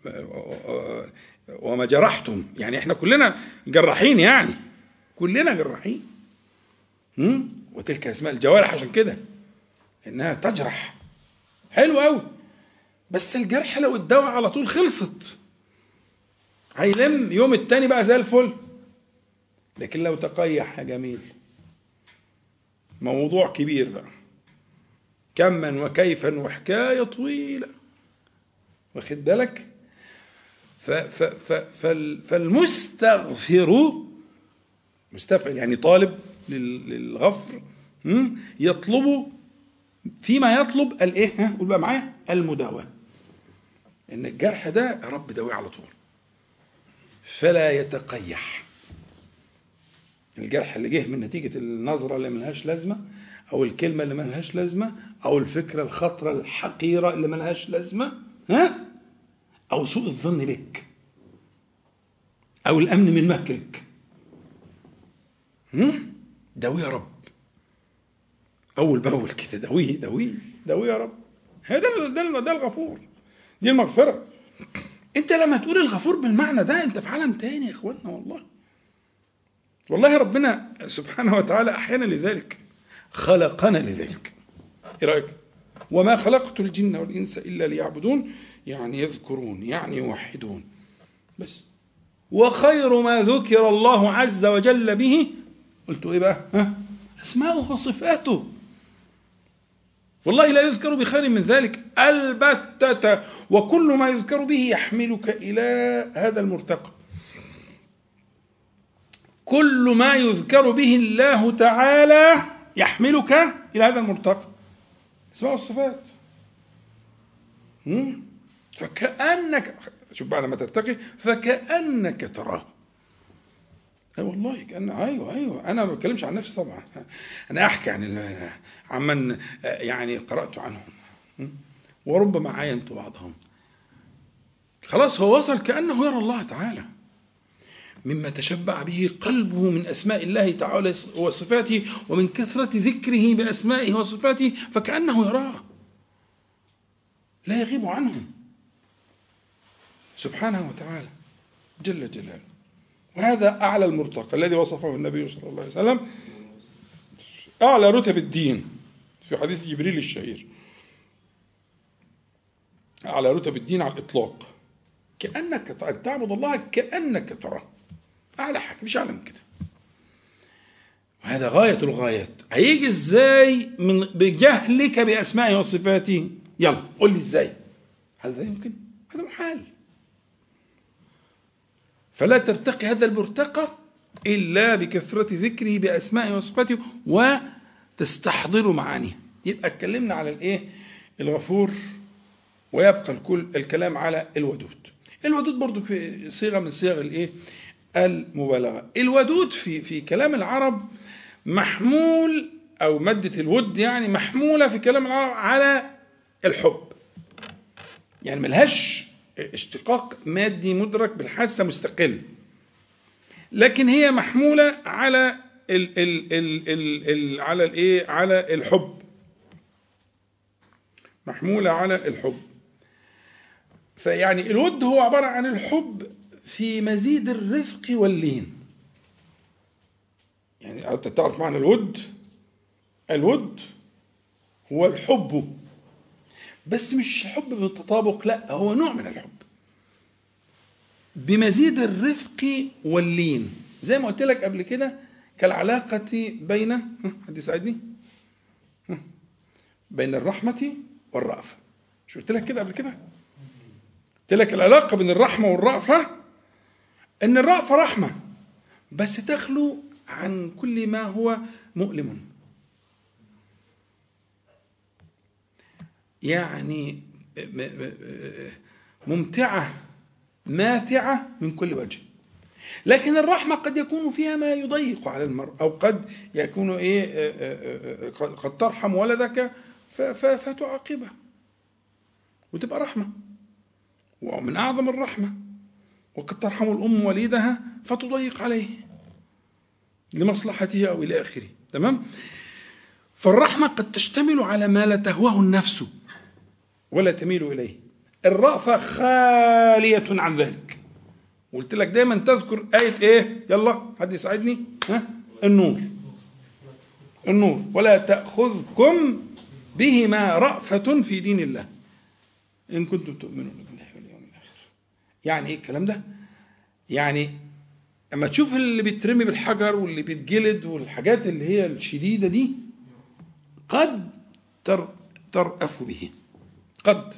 وما جرحتم، يعني احنا كلنا جراحين، يعني كلنا جراحين. وتلك اسماء الجوارح عشان كده انها تجرح. حلو قوي. بس الجرح لو الدواء على طول خلصت هيلم يوم التاني بقى زي الفل. لكن لو تقيح يا جميل موضوع كبير بقى، كما وكيفا وحكاية طويلة، واخد بالك؟ فالمستغفر مستفعل يعني طالب للغفر يطلب فيما يطلب الايه؟ قول بقى معايا المداواة. ان الجرح ده يا رب داويه على طول فلا يتقيح. الجرح اللي جه من نتيجة النظرة اللي ملهاش لازمة، او الكلمة اللي ملهاش لازمة، او الفكرة الخطرة الحقيرة اللي ملهاش لازمة، ها؟ او سوء الظن بك، او الامن من مكرك، داويه يا رب اول باول كده، داويه داويه داويه يا رب. هذا ده ده الغفور، دي المغفرة. انت لما تقول الغفور بالمعنى ده انت في عالم تاني يا اخواننا. والله والله ربنا سبحانه وتعالى احيانا لذلك، خلقنا لذلك. ايه رايك؟ وما خلقت الجن والانس الا ليعبدون، يعني يذكرون، يعني يوحدون بس. وخير ما ذكر الله عز وجل به، قلت ايه بقى؟ ها؟ اسماؤه وصفاته. والله لا يذكر بخير من ذلك البتة، وكل ما يذكر به يحملك إلى هذا المرتقى. كل ما يذكر به الله تعالى يحملك إلى هذا المرتقى، اسمه الصفات. فكأنك، شوف بقى لما ترتقي فكأنك تراه. اي والله كأن ايوه ايوه انا ما بتكلمش عن نفسي طبعا، انا احكي عن عمن يعني قرأت عنهم وربما عاينت بعضهم. خلاص هو وصل كأنه يرى الله تعالى مما تشبع به قلبه من أسماء الله تعالى وصفاته، ومن كثرة ذكره بأسمائه وصفاته، فكأنه يراه لا يغيب عنه سبحانه وتعالى جل جلاله. وهذا أعلى المرتقى الذي وصفه النبي صلى الله عليه وسلم، أعلى رتب الدين في حديث جبريل الشهير، أعلى رتب الدين على الإطلاق، كأنك تعبد الله كأنك تراه، أعلى حاجة مش أعلى من كده. وهذا غاية الغايات. هيجي إزاي؟ من بجهلك بأسمائه وصفاته. يلا قل لي إزاي؟ هذا يمكن؟ هذا محال. فلا ترتقي هذا المرتقى إلا بكثرة ذكره بأسمائه وصفاته وتستحضر معانيه. يبقى اتكلمنا على الإيه؟ الغفور، ويبقى الكل الكلام على الودود. الودود برضو في صيغة من صيغ الإيه؟ المبالغة. الودود في في كلام العرب محمول، أو مادة الود يعني محمولة في كلام العرب على الحب، يعني ملهاش اشتقاق مادي مدرك بالحاسة مستقل، لكن هي محمولة على ال ال ال ال ال على الايه على الحب، محمولة على الحب. فيعني الود هو عبارة عن الحب في مزيد الرفق واللين. يعني أنت تعرف معنى الود؟ الود هو الحب، بس مش الحب بالتطابق، لا، هو نوع من الحب بمزيد الرفق واللين، زي ما قلت لك قبل كده، كالعلاقة بين، حد يساعدني، بين الرحمة والرأفة. شو قلت لك كده قبل كده؟ قلت لك العلاقة بين الرحمة والرأفة ان الرأفة رحمة بس تخلو عن كل ما هو مؤلم، يعني ممتعة ماتعة من كل وجه. لكن الرحمة قد يكون فيها ما يضيق على المرء، أو قد يكون إيه قد ترحم ولدك فتعاقبه وتبقى رحمة، ومن أعظم الرحمة. وقد ترحم الأم وليدها فتضيق عليه لمصلحته أو إلى آخره. تمام؟ فالرحمة قد تشتمل على ما لا تهواه النفس ولا تميل إليه. الرأفة خالية عن ذلك. قلت لك دايما تذكر آية إيه؟ يلا حد يساعدني. ها؟ النور. النور. ولا تأخذكم بهما رأفة في دين الله إن كنتم تؤمنون بالله واليوم الآخر. يعني إيه الكلام ده؟ يعني أما تشوف اللي بيترمي بالحجر واللي بيتجلد والحاجات اللي هي الشديدة دي، قد ترأف به، قد.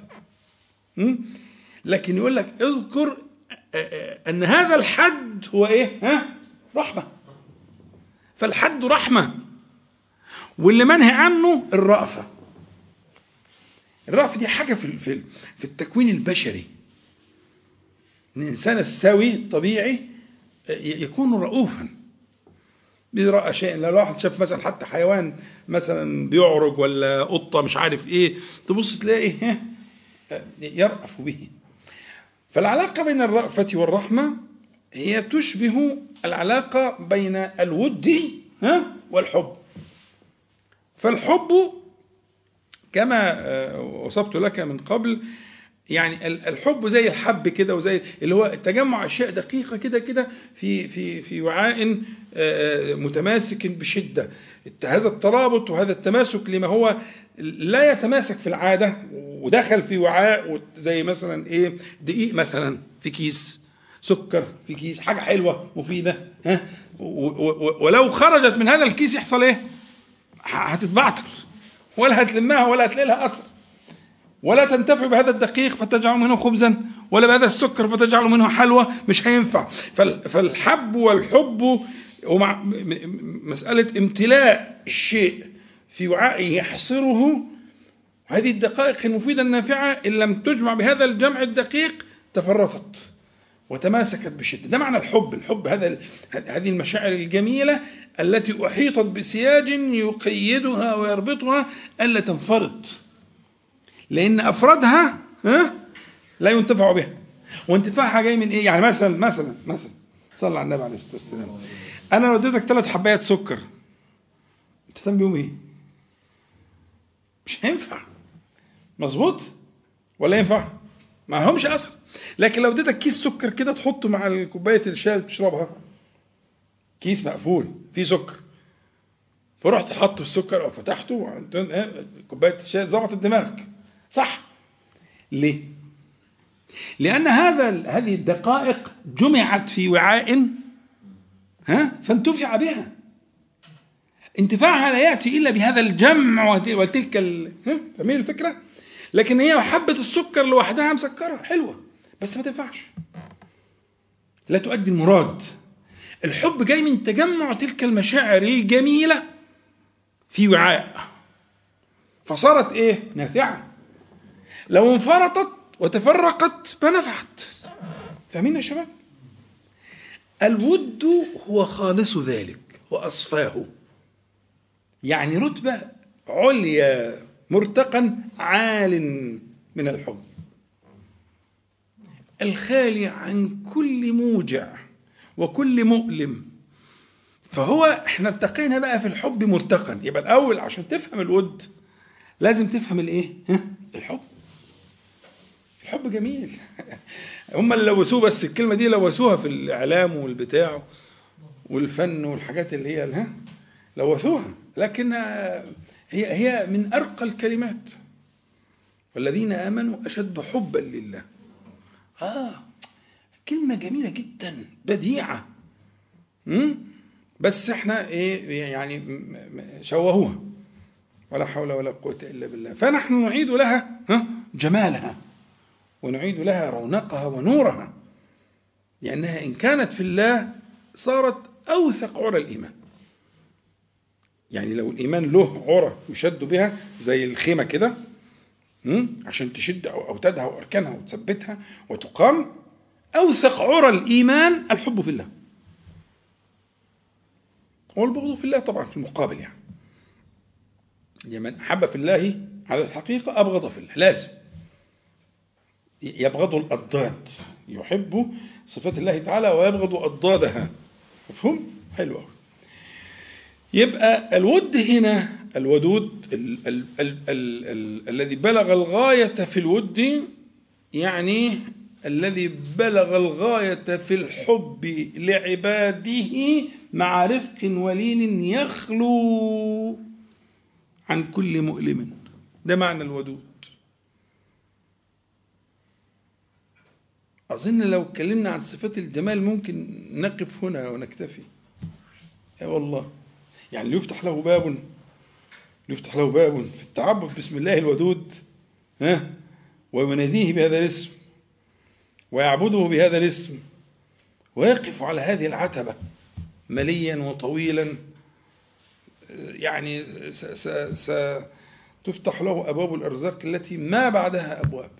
لكن يقول لك اذكر أن هذا الحد هو إيه؟ ها؟ رحمة. فالحد رحمة، واللي منهي عنه الرأفة. الرأفة دي حاجة في في التكوين البشري. الإنسان السوي الطبيعي يكون رؤوفا. بيرأى شيء، لو واحد شاف مثلا حتى حيوان مثلا بيعرج ولا قطة مش عارف إيه، تبص تلاقي يرأف به. فالعلاقة بين الرأفة والرحمة هي تشبه العلاقة بين الود والحب. فالحب كما وصفت لك من قبل، يعني الحب زي الحب كده، وزي اللي هو تجمع أشياء دقيقة كده كده في في في وعاء متماسك بشدة. هذا الترابط وهذا التماسك لما هو لا يتماسك في العادة، ودخل في وعاء زي مثلا ايه، دقيق مثلا في كيس، سكر في كيس، حاجة حلوة مفيدة، ها، ولو خرجت من هذا الكيس يحصل ايه؟ هتتبعتر. ولا هتلمها ولا هتلاقي لها أثر، ولا تنتفع بهذا الدقيق فتجعل منه خبزا، ولا بهذا السكر فتجعل منه حلوى، مش هينفع. فالحب والحب ومع مسألة امتلاء الشيء في وعاء يحصره، هذه الدقائق المفيدة النافعة إن لم تجمع بهذا الجمع الدقيق تفرطت وتماسكت بشدة. ده معنى الحب. الحب هذا هذه المشاعر الجميلة التي أحيطت بسياج يقيدها ويربطها ألا تنفرط، لأن أفرادها لا ينتفع بها. وانتفاعها جاي من إيه؟ يعني مثلا مثلا مثلا صلى على النبي عليه الصلاة والسلام، أنا لو اديتك ثلاث حبايات سكر أنت تعمل بيهم إيه؟ مش هينفع. مظبوط ولا ينفع؟ ما همش أصلا. لكن لو اديتك كيس سكر كده تحطه مع الكوباية الشاي اللي بتشربها، كيس مقفول فيه سكر، فرحت حط السكر أو فتحته كوباية الشاي ظبطت دماغك، صح؟ ليه؟ لأن هذا هذه الدقائق جمعت في وعاء ها فانتفع بها. انتفاعها لا يأتي إلا بهذا الجمع وتلك ال... فاهمين الفكرة؟ لكن هي حبة السكر لوحدها مسكرة حلوة بس ما تنفعش، لا تؤدي المراد. الحب جاي من تجمع تلك المشاعر الجميلة في وعاء فصارت إيه؟ نافعة. لو انفرطت وتفرقت ما نفعت. فاهمين يا شباب؟ الود هو خالص ذلك وأصفاه، يعني رتبة عليا مرتقى عال من الحب، الخالي عن كل موجع وكل مؤلم. فهو احنا ارتقينا بقى في الحب مرتقا. يبقى الأول عشان تفهم الود لازم تفهم الايه؟ الحب. الحب جميل. هم اللي لوثوه، بس الكلمة دي لوثوها في الإعلام والبتاع والفن والحاجات اللي هي ها لوثوها، لكن هي هي من أرقى الكلمات. والذين آمنوا أشد حبا لله. آه كلمة جميلة جدا بديعة، بس احنا ايه يعني شوهوها، ولا حول ولا قوة إلا بالله. فنحن نعيد لها جمالها ونعيد لها رونقها ونورها، لأنها إن كانت في الله صارت أوثق عرى الإيمان. يعني لو الإيمان له عرى يشد بها زي الخيمة كده عشان تشد أوتادها وأركانها وتثبتها وتقام، أوثق عرى الإيمان الحب في الله، والبغض في الله طبعا في المقابل. يعني من أحب في الله على الحقيقة أبغض في الله، لازم يبغض الأضداد، يحب صفات الله تعالى ويبغض أضدادها. مفهوم؟ حلو. يبقى الود هنا الودود ال ال ال ال ال الذي بلغ الغاية في الود، يعني الذي بلغ الغاية في الحب لعباده مع رفق ولين يخلو عن كل مؤلم. ده معنى الودود. أظن لو اتكلمنا عن صفات الجمال ممكن نقف هنا ونكتفي. يا والله يعني يفتح له باب يفتح له باب في التعبد باسم الله الودود، ها ويناديه بهذا الاسم ويعبده بهذا الاسم ويقف على هذه العتبة مليا وطويلا، يعني ستفتح له أبواب الأرزاق التي ما بعدها أبواب.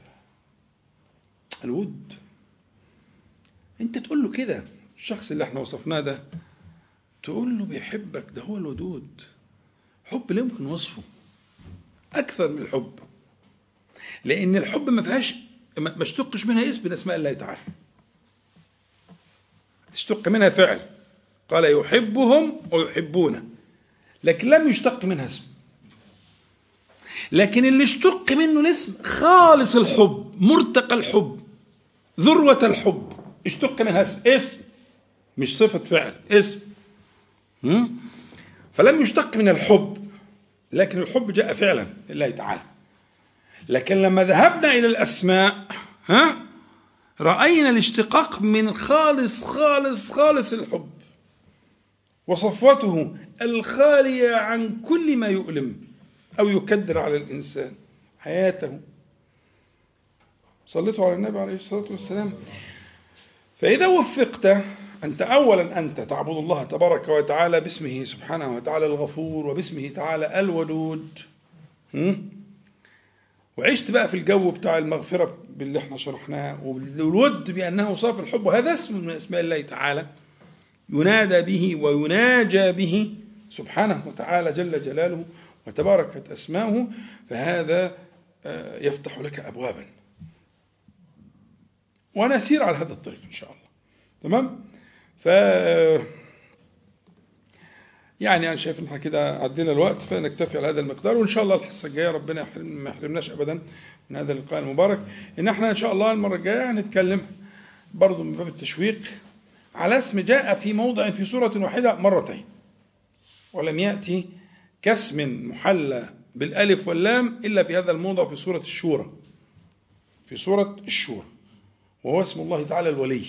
الود انت تقول له كده، الشخص اللي احنا وصفناه ده تقول له بيحبك، ده هو الودود. حب لا يمكن وصفه أكثر من الحب، لأن الحب ما فيهاش ما اشتقش منها اسم من أسماء الله تعالى، اشتق منها فعل، قال يحبهم ويحبونه، لكن لم يشتق منها اسم. لكن اللي اشتق منه الاسم خالص الحب، مرتقى الحب، ذروة الحب، اشتق منها اسم، اسم مش صفة فعل، اسم. فلم يشتق من الحب، لكن الحب جاء فعلا لله تعالى. لكن لما ذهبنا إلى الأسماء ها رأينا الاشتقاق من خالص خالص خالص الحب وصفوته الخالية عن كل ما يؤلم. أو يكدر على الإنسان حياته. صليتوا على النبي عليه الصلاة والسلام. فإذا وفقت أنت أولا أنت تعبد الله تبارك وتعالى باسمه سبحانه وتعالى الغفور، وباسمه تعالى الودود، وعشت بقى في الجو بتاع المغفرة باللي احنا شرحناه، والود بأنه صاف الحب، وهذا اسم من أسماء الله تعالى ينادى به ويناجى به سبحانه وتعالى جل جلاله وتباركت أسماؤه. فهذا يفتح لك أبوابا، ونسير على هذا الطريق إن شاء الله. تمام. ف يعني أنا شايف إن احنا كده عدينا الوقت، فنكتفي على هذا المقدار، وإن شاء الله الحصة الجاية ربنا ما يحرمناش أبدا من هذا اللقاء المبارك، إن احنا إن شاء الله المرة الجاية هنتكلم برضو من باب التشويق على اسم جاء في موضع في سورة واحدة مرتين، ولم يأتي كاسم محلى بالألف واللام إلا في هذا الموضع في سورة الشورى، في سورة الشورى، وهو اسم الله تعالى الولي،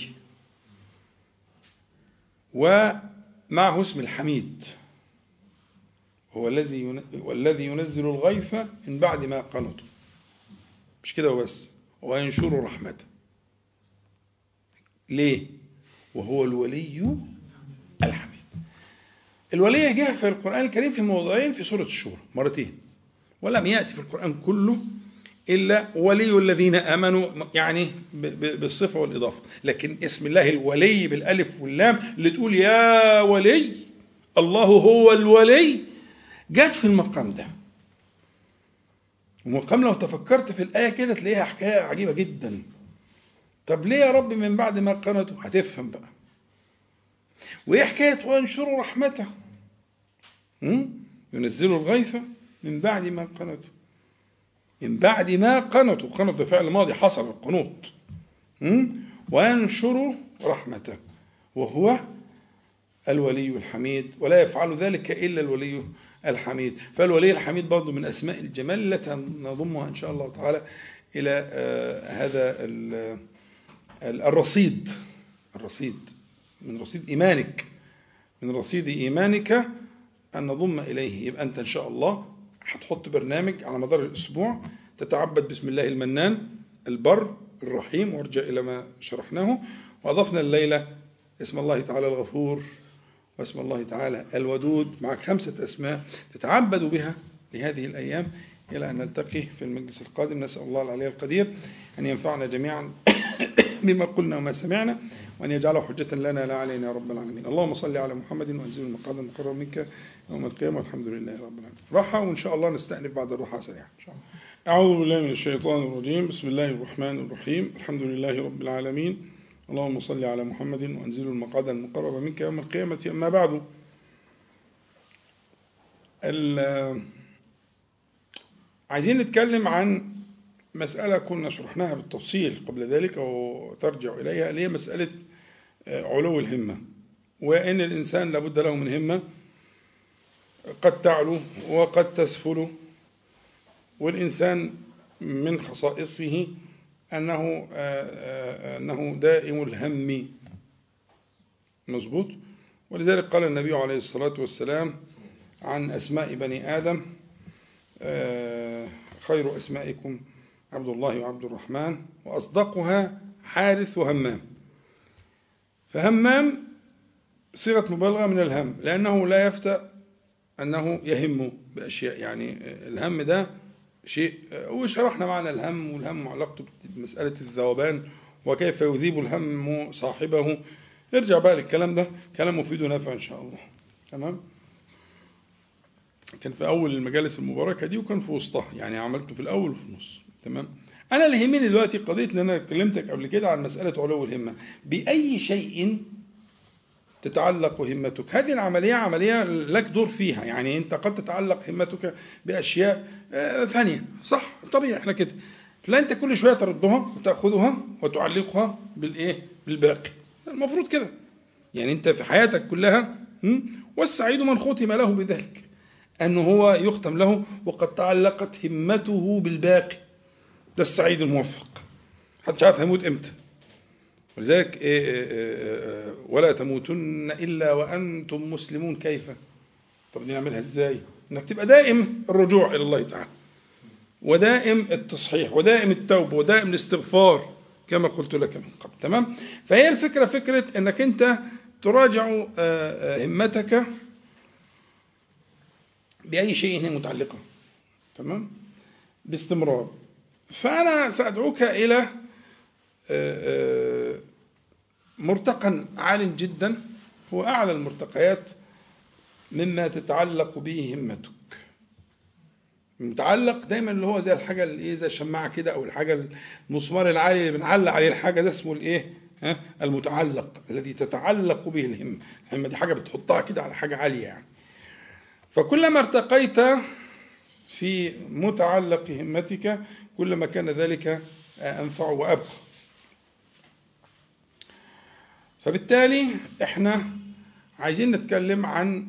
ومعه اسم الحميد، هو الذي والذي ينزل الغيث من بعد ما قنطوا، مش كده وبس، وينشر رحمته. ليه؟ وهو الولي الحميد. الولي جاء في القرآن الكريم في موضعين في سورة الشورى مرتين، ولم يأتي في القرآن كله إلا ولي الذين آمنوا، يعني بالصفة والإضافة. لكن اسم الله الولي بالألف واللام اللي تقول يا ولي الله هو الولي، جات في المقام ده. ومقام لو تفكرت في الآية كده تلاقيها حكاية عجيبة جدا. طب ليه يا رب من بعد ما قنطوا؟ هتفهم بقى. وإيه حكاية وينشروا رحمته؟ ينزلوا الغيث من بعد ما قنطوا، من بعد ما قنطوا، قنط ده فعل ماضي حصل القنوط. وينشر رحمته وهو الولي الحميد، ولا يفعل ذلك إلا الولي الحميد. فالولي الحميد برضو من أسماء الجمال التي نضمها إن شاء الله تعالى إلى هذا الرصيد، الرصيد من رصيد إيمانك، من رصيد إيمانك أن نضم إليه. يبقى أنت إن شاء الله هتحط برنامج على مدار الأسبوع تتعبد باسم الله المنان البر الرحيم، وارجع إلى ما شرحناه. وأضفنا الليلة اسم الله تعالى الغفور، واسم الله تعالى الودود، مع خمسة أسماء تتعبد بها لهذه الأيام إلى أن نلتقي في المجلس القادم. نسأل الله العلي القدير أن ينفعنا جميعا بما قلنا وما سمعنا، وأن يجعله حجة لنا لا علينا يا رب العالمين. اللهم صل على محمد وأنزل المقعد المقرب منك يوم القيامة، والحمد لله رب العالمين. راحة، وإن شاء الله نستأنف بعد الراحة سريعا إن شاء الله. أعوذ بالله من الشيطان الرجيم. بسم الله الرحمن الرحيم. الحمد لله رب العالمين. اللهم صل على محمد وأنزل المقعد المقرب منك يوم القيامة. أما بعد، عايزين نتكلم عن مسألة كنا شرحناها بالتفصيل قبل ذلك وترجع إليها، اللي هي مسألة علو الهمة، وإن الإنسان لابد له من همة قد تعلو وقد تسفل. والإنسان من خصائصه أنه أنه دائم الهم، مظبوط. ولذلك قال النبي عليه الصلاة والسلام عن أسماء بني آدم: خير أسمائكم عبد الله وعبد الرحمن، وأصدقها حارث وهمام. فهمام صيغة مبالغة من الهم، لأنه لا يفتأ أنه يهم بأشياء، يعني الهم ده شيء، وشرحنا معنى الهم، والهم علاقته بمسألة الذوبان وكيف يذيب الهم صاحبه. ارجع بقى للكلام ده، كلام مفيد ونافع إن شاء الله. تمام. كان في أول المجالس المباركة دي، وكان في وسطها، يعني عملته في الأول وفي النص. تمام. أنا اللي يهمني دلوقتي قضية إن أنا كلمتك قبل كده عن مسألة علو الهمة. بأي شيء تتعلق همتك؟ هذه العملية عملية لك دور فيها، يعني أنت قد تتعلق همتك بأشياء ثانية، صح؟ طبيعي إحنا كده. لا، أنت كل شوية تردها وتأخذها وتعلقها بالإيه؟ بالباقي. المفروض كده، يعني أنت في حياتك كلها، والسعيد من ختم له بذلك، أنه هو يختم له وقد تعلقت همته بالباقي. ده السعيد الموفق. حد عارف هيموت إمتى. ولذلك ولا تموتن إلا وأنتم مسلمون. كيف؟ طب دي نعملها ازاي؟ انك تبقى دائم الرجوع الى الله تعالى، ودائم التصحيح، ودائم التوبة، ودائم الاستغفار كما قلت لك من قبل. تمام؟ فهي الفكرة فكرة انك انت تراجع همتك بأي شيء هي متعلقة. تمام؟ باستمرار. فأنا سأدعوك إلى مرتقى عال جدا، هو أعلى المرتقيات مما تتعلق به همتك. المتعلق دايما اللي هو زي الحاجة اللي ايه، زي الشماعة كده، او الحاجة المسمار العالي اللي بنعلق عليه الحاجة، ده اسمه الايه، ها، المتعلق الذي تتعلق به الهمة. الهمة دي حاجة بتحطها كده على حاجة عالية يعني. فكلما ارتقيت في متعلق همتك كلما كان ذلك أنفع وأبقى. فبالتالي احنا عايزين نتكلم عن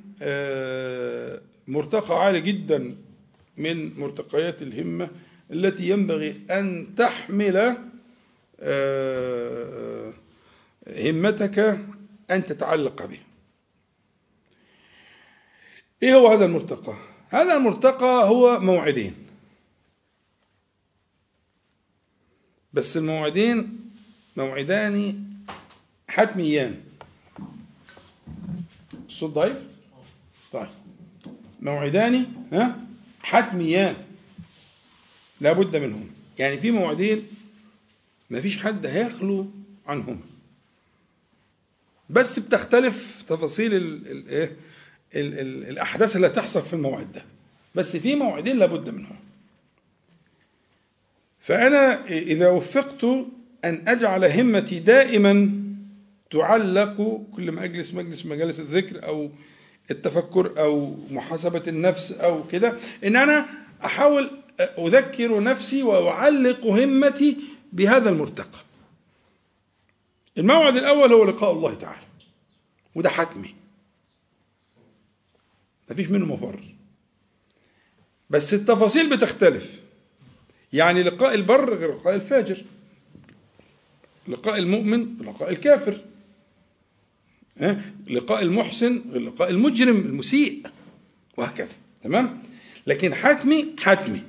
مرتقى عالي جدا من مرتقيات الهمة التي ينبغي أن تحمل همتك أن تتعلق به. إيه هو هذا المرتقى؟ هذا المرتقى هو موعدين، بس الموعدين موعدان حتميان. الصوت ضعيف؟ طيب، موعدان ها حتميان لا بد منهم. يعني في موعدين ما فيش حد هيخلو عنهم، بس بتختلف تفاصيل ال ال ال ال الأحداث اللي تحصل في الموعد ده، بس في موعدين لا بد منهم. فأنا إذا وفقت أن أجعل همتي دائما تعلق كل ما أجلس مجلس مجالس الذكر أو التفكر أو محاسبة النفس أو كده، إن أنا أحاول أذكر نفسي وأعلق همتي بهذا المرتقى. الموعد الأول هو لقاء الله تعالى، وده حتمي مفيش منه مفر، بس التفاصيل بتختلف. يعني لقاء البر غير لقاء الفاجر، لقاء المؤمن غير لقاء الكافر، لقاء المحسن غير لقاء المجرم المسيء، وهكذا. تمام؟ لكن حتمي حتمي.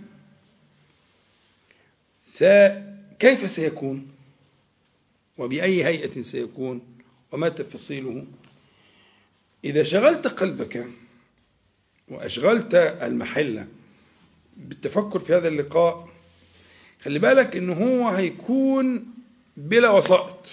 فكيف سيكون وبأي هيئة سيكون وما تفصيله؟ إذا شغلت قلبك وأشغلت المحلة بالتفكر في هذا اللقاء، خلي بالك إنه هو هيكون بلا وسائط،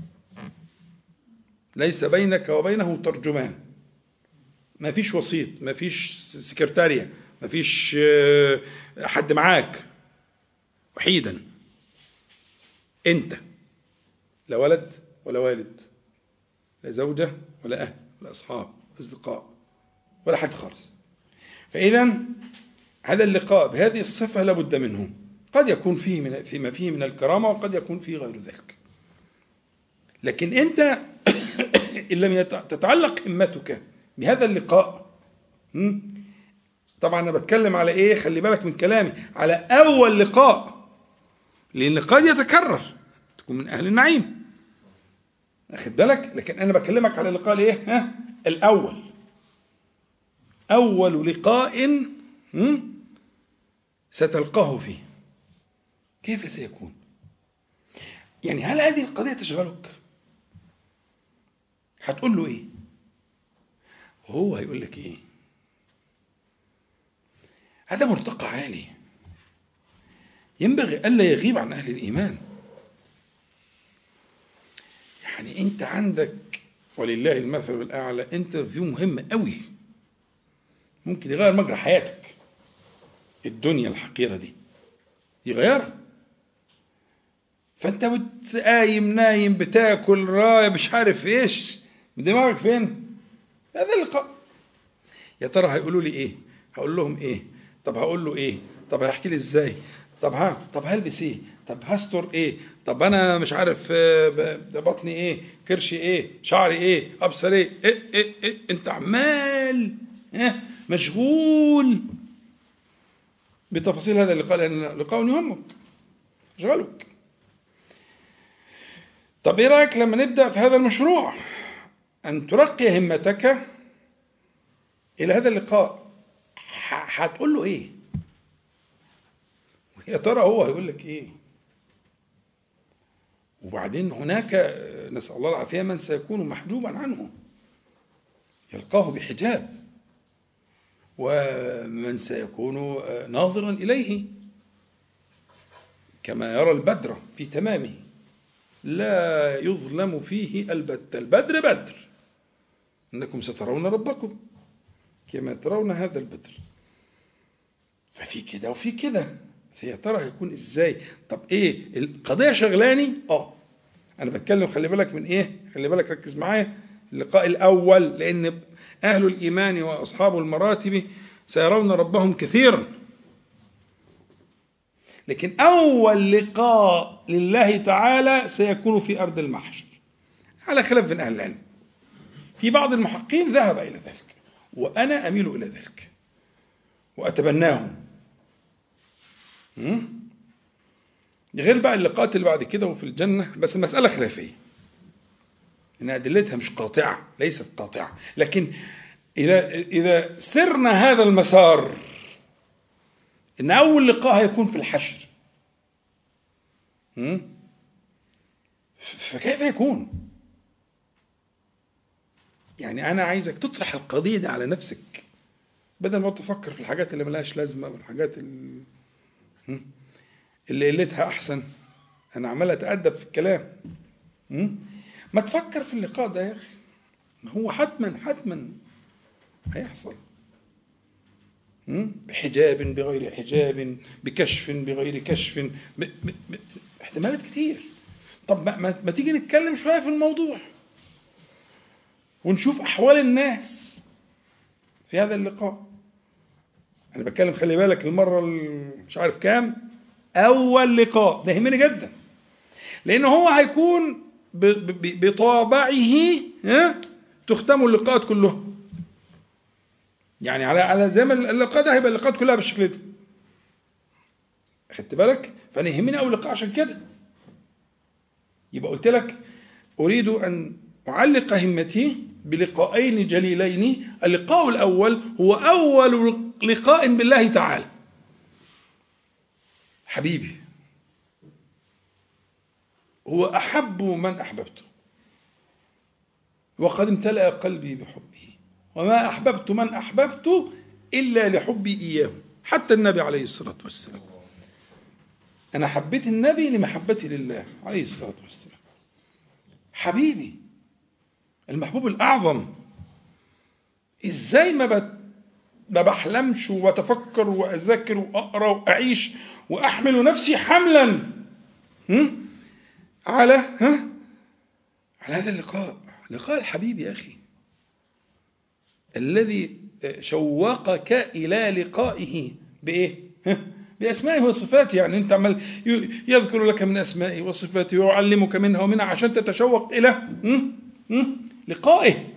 ليس بينك وبينه ترجمان، ما فيش وسيط، ما فيش سكرتارية، ما فيش حد معاك، وحيدا أنت، لا ولد ولا والد، لا زوجة ولا أهل ولا أصحاب أصدقاء ولا حد خالص. فإذا هذا اللقاء بهذه الصفة لابد منه. قد يكون فيه من فيما فيه من الكرامة، وقد يكون فيه غير ذلك. لكن أنت إن لم تتعلق همتك بهذا اللقاء، طبعا أنا بتكلم على إيه؟ خلي بالك من كلامي، على أول لقاء، لأن قد يتكرر تكون من أهل النعيم، أخذ بالك. لكن أنا بكلمك على اللقاء الإيه؟ ها؟ الأول، أول لقاء ستلقاه فيه، كيف سيكون؟ يعني هل هذه القضية تشغلك؟ هتقول له إيه؟ هو هيقول لك إيه؟ هذا مرتقى عالي ينبغي ألا يغيب عن أهل الإيمان. يعني أنت عندك ولله المثل الأعلى، أنت في مهم قوي ممكن يغير مجرى حياتك. الدنيا الحقيرة دي يغيرها. فأنت بتقايم نايم بتاكل راية مش عارف إيش، دماغك فين؟ هذا اللقاء. يا ترى هيقولوا لي إيه؟ هقول لهم إيه؟ طب هقول له إيه؟ طب هيحكي لي إزاي؟ طب ها طب هلبس إيه؟ طب هستر إيه؟ طب أنا مش عارف بطني إيه؟ كرشي إيه؟ شعري إيه؟ أبصر إيه؟ إيه إيه إيه؟ أنت عمال إيه؟ مشغول بتفاصيل هذا اللقاء، لأن لقاء يهمك يشغلك. طب إيه رأيك لما نبدأ في هذا المشروع أن ترقي همتك إلى هذا اللقاء هتقول له إيه؟ يا ترى هو هيقول لك إيه؟ وبعدين هناك نسأل الله العافية من سيكون محجوبا عنه يلقاه بحجاب، ومن سيكون ناظرا إليه كما يرى البدر في تمامه لا يظلم فيه البتة. البدر بدر، إنكم سترون ربكم كما ترون هذا البدر. ففي كده وفي كده، يا ترى هيكون إزاي؟ طب إيه القضية شغلاني؟ آه أنا بتكلم، خلي بالك من إيه، خلي بالك ركز معايا، اللقاء الأول، لأن أهل الإيمان وأصحاب المراتب سيرون ربهم كثيرا، لكن أول لقاء لله تعالى سيكون في أرض المحشر على خلاف بين أهل العلم. في بعض المحققين ذهب إلى ذلك، وأنا أميل إلى ذلك وأتبناه. غير بقى اللقاءات اللي بعد كده وفي الجنة، بس المسألة خلافية، إن أدلتها مش قاطعة، ليست قاطعة، لكن إذا إذا سرنا هذا المسار إن أول لقاء هيكون في الحشر، فكيف يكون؟ يعني أنا عايزك تطرح القضية دي على نفسك، بدل ما تفكر في الحاجات اللي ملهاش لازمة والحاجات اللي, اللي قلتها أحسن. أنا عمال أتأدب في الكلام. ما تفكر في اللقاء ده يا أخي، ما هو حتما حتما هيحصل، بحجاب بغير حجاب، بكشف بغير كشف، ب... ب... ب... احتمالات كتير. طب ما, ما... ما تيجي نتكلم شوية في الموضوع ونشوف أحوال الناس في هذا اللقاء. أنا بتكلم، خلي بالك، المرة مش عارف كام، أول لقاء ده يهمني جدا، لأنه هو هيكون ب... ب... بطابعه تختم اللقاءات كلها. يعني على على زي ما اللقاء ده هيبقى اللقاءات كلها بالشكل ده، خدت بالك؟ فأنا يهمني أول لقاء عشان كده. يبقى قلت لك أريد أن أعلق همتي بلقاءين جليلين. اللقاء الأول هو أول لقاء بالله تعالى، حبيبي هو أحب من أحببته، وقد امتلأ قلبي بحبه، وما أحببت من أحببت إلا لحبي إياه. حتى النبي عليه الصلاة والسلام، أنا حبيت النبي لمحبتي لله عليه الصلاة والسلام، حبيبي المحبوب الأعظم. إزاي ما بت... ما بحلمش وأتفكر وأذاكر وأقرأ وأعيش وأحمل نفسي حملا هم؟ على ها؟ على هذا اللقاء، لقاء الحبيب يا أخي، الذي شوقك إلى لقائه بإيه؟ بأسمائه وصفاته. يعني أنت عمال يذكر لك من أسمائه وصفاته ويعلمك منها ومنها عشان تتشوق إلى لقائه.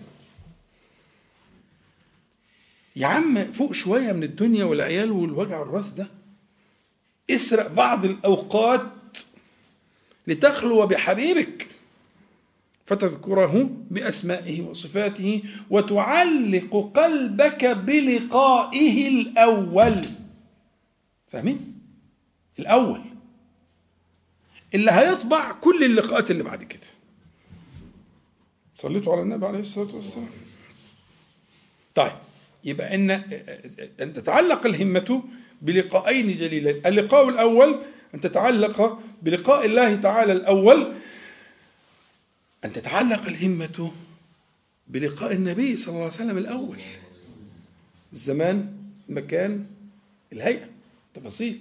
يا عم فوق شوية من الدنيا والعيال والوجع الراس ده، اسرق بعض الأوقات لتخلو بحبيبك فتذكره بأسمائه وصفاته وتعلق قلبك بلقائه الأول. فاهمين؟ الأول اللي هيطبع كل اللقاءات اللي بعد كده. صليتوا على النبي عليه الصلاة والسلام. طيب، يبقى إن أن تتعلق الهمة بلقاءين جليلين. اللقاء الأول أن تتعلق بلقاء الله تعالى الأول، أن تتعلق الهمة بلقاء النبي صلى الله عليه وسلم الأول، الزمان، المكان، الهيئة، تفاصيل.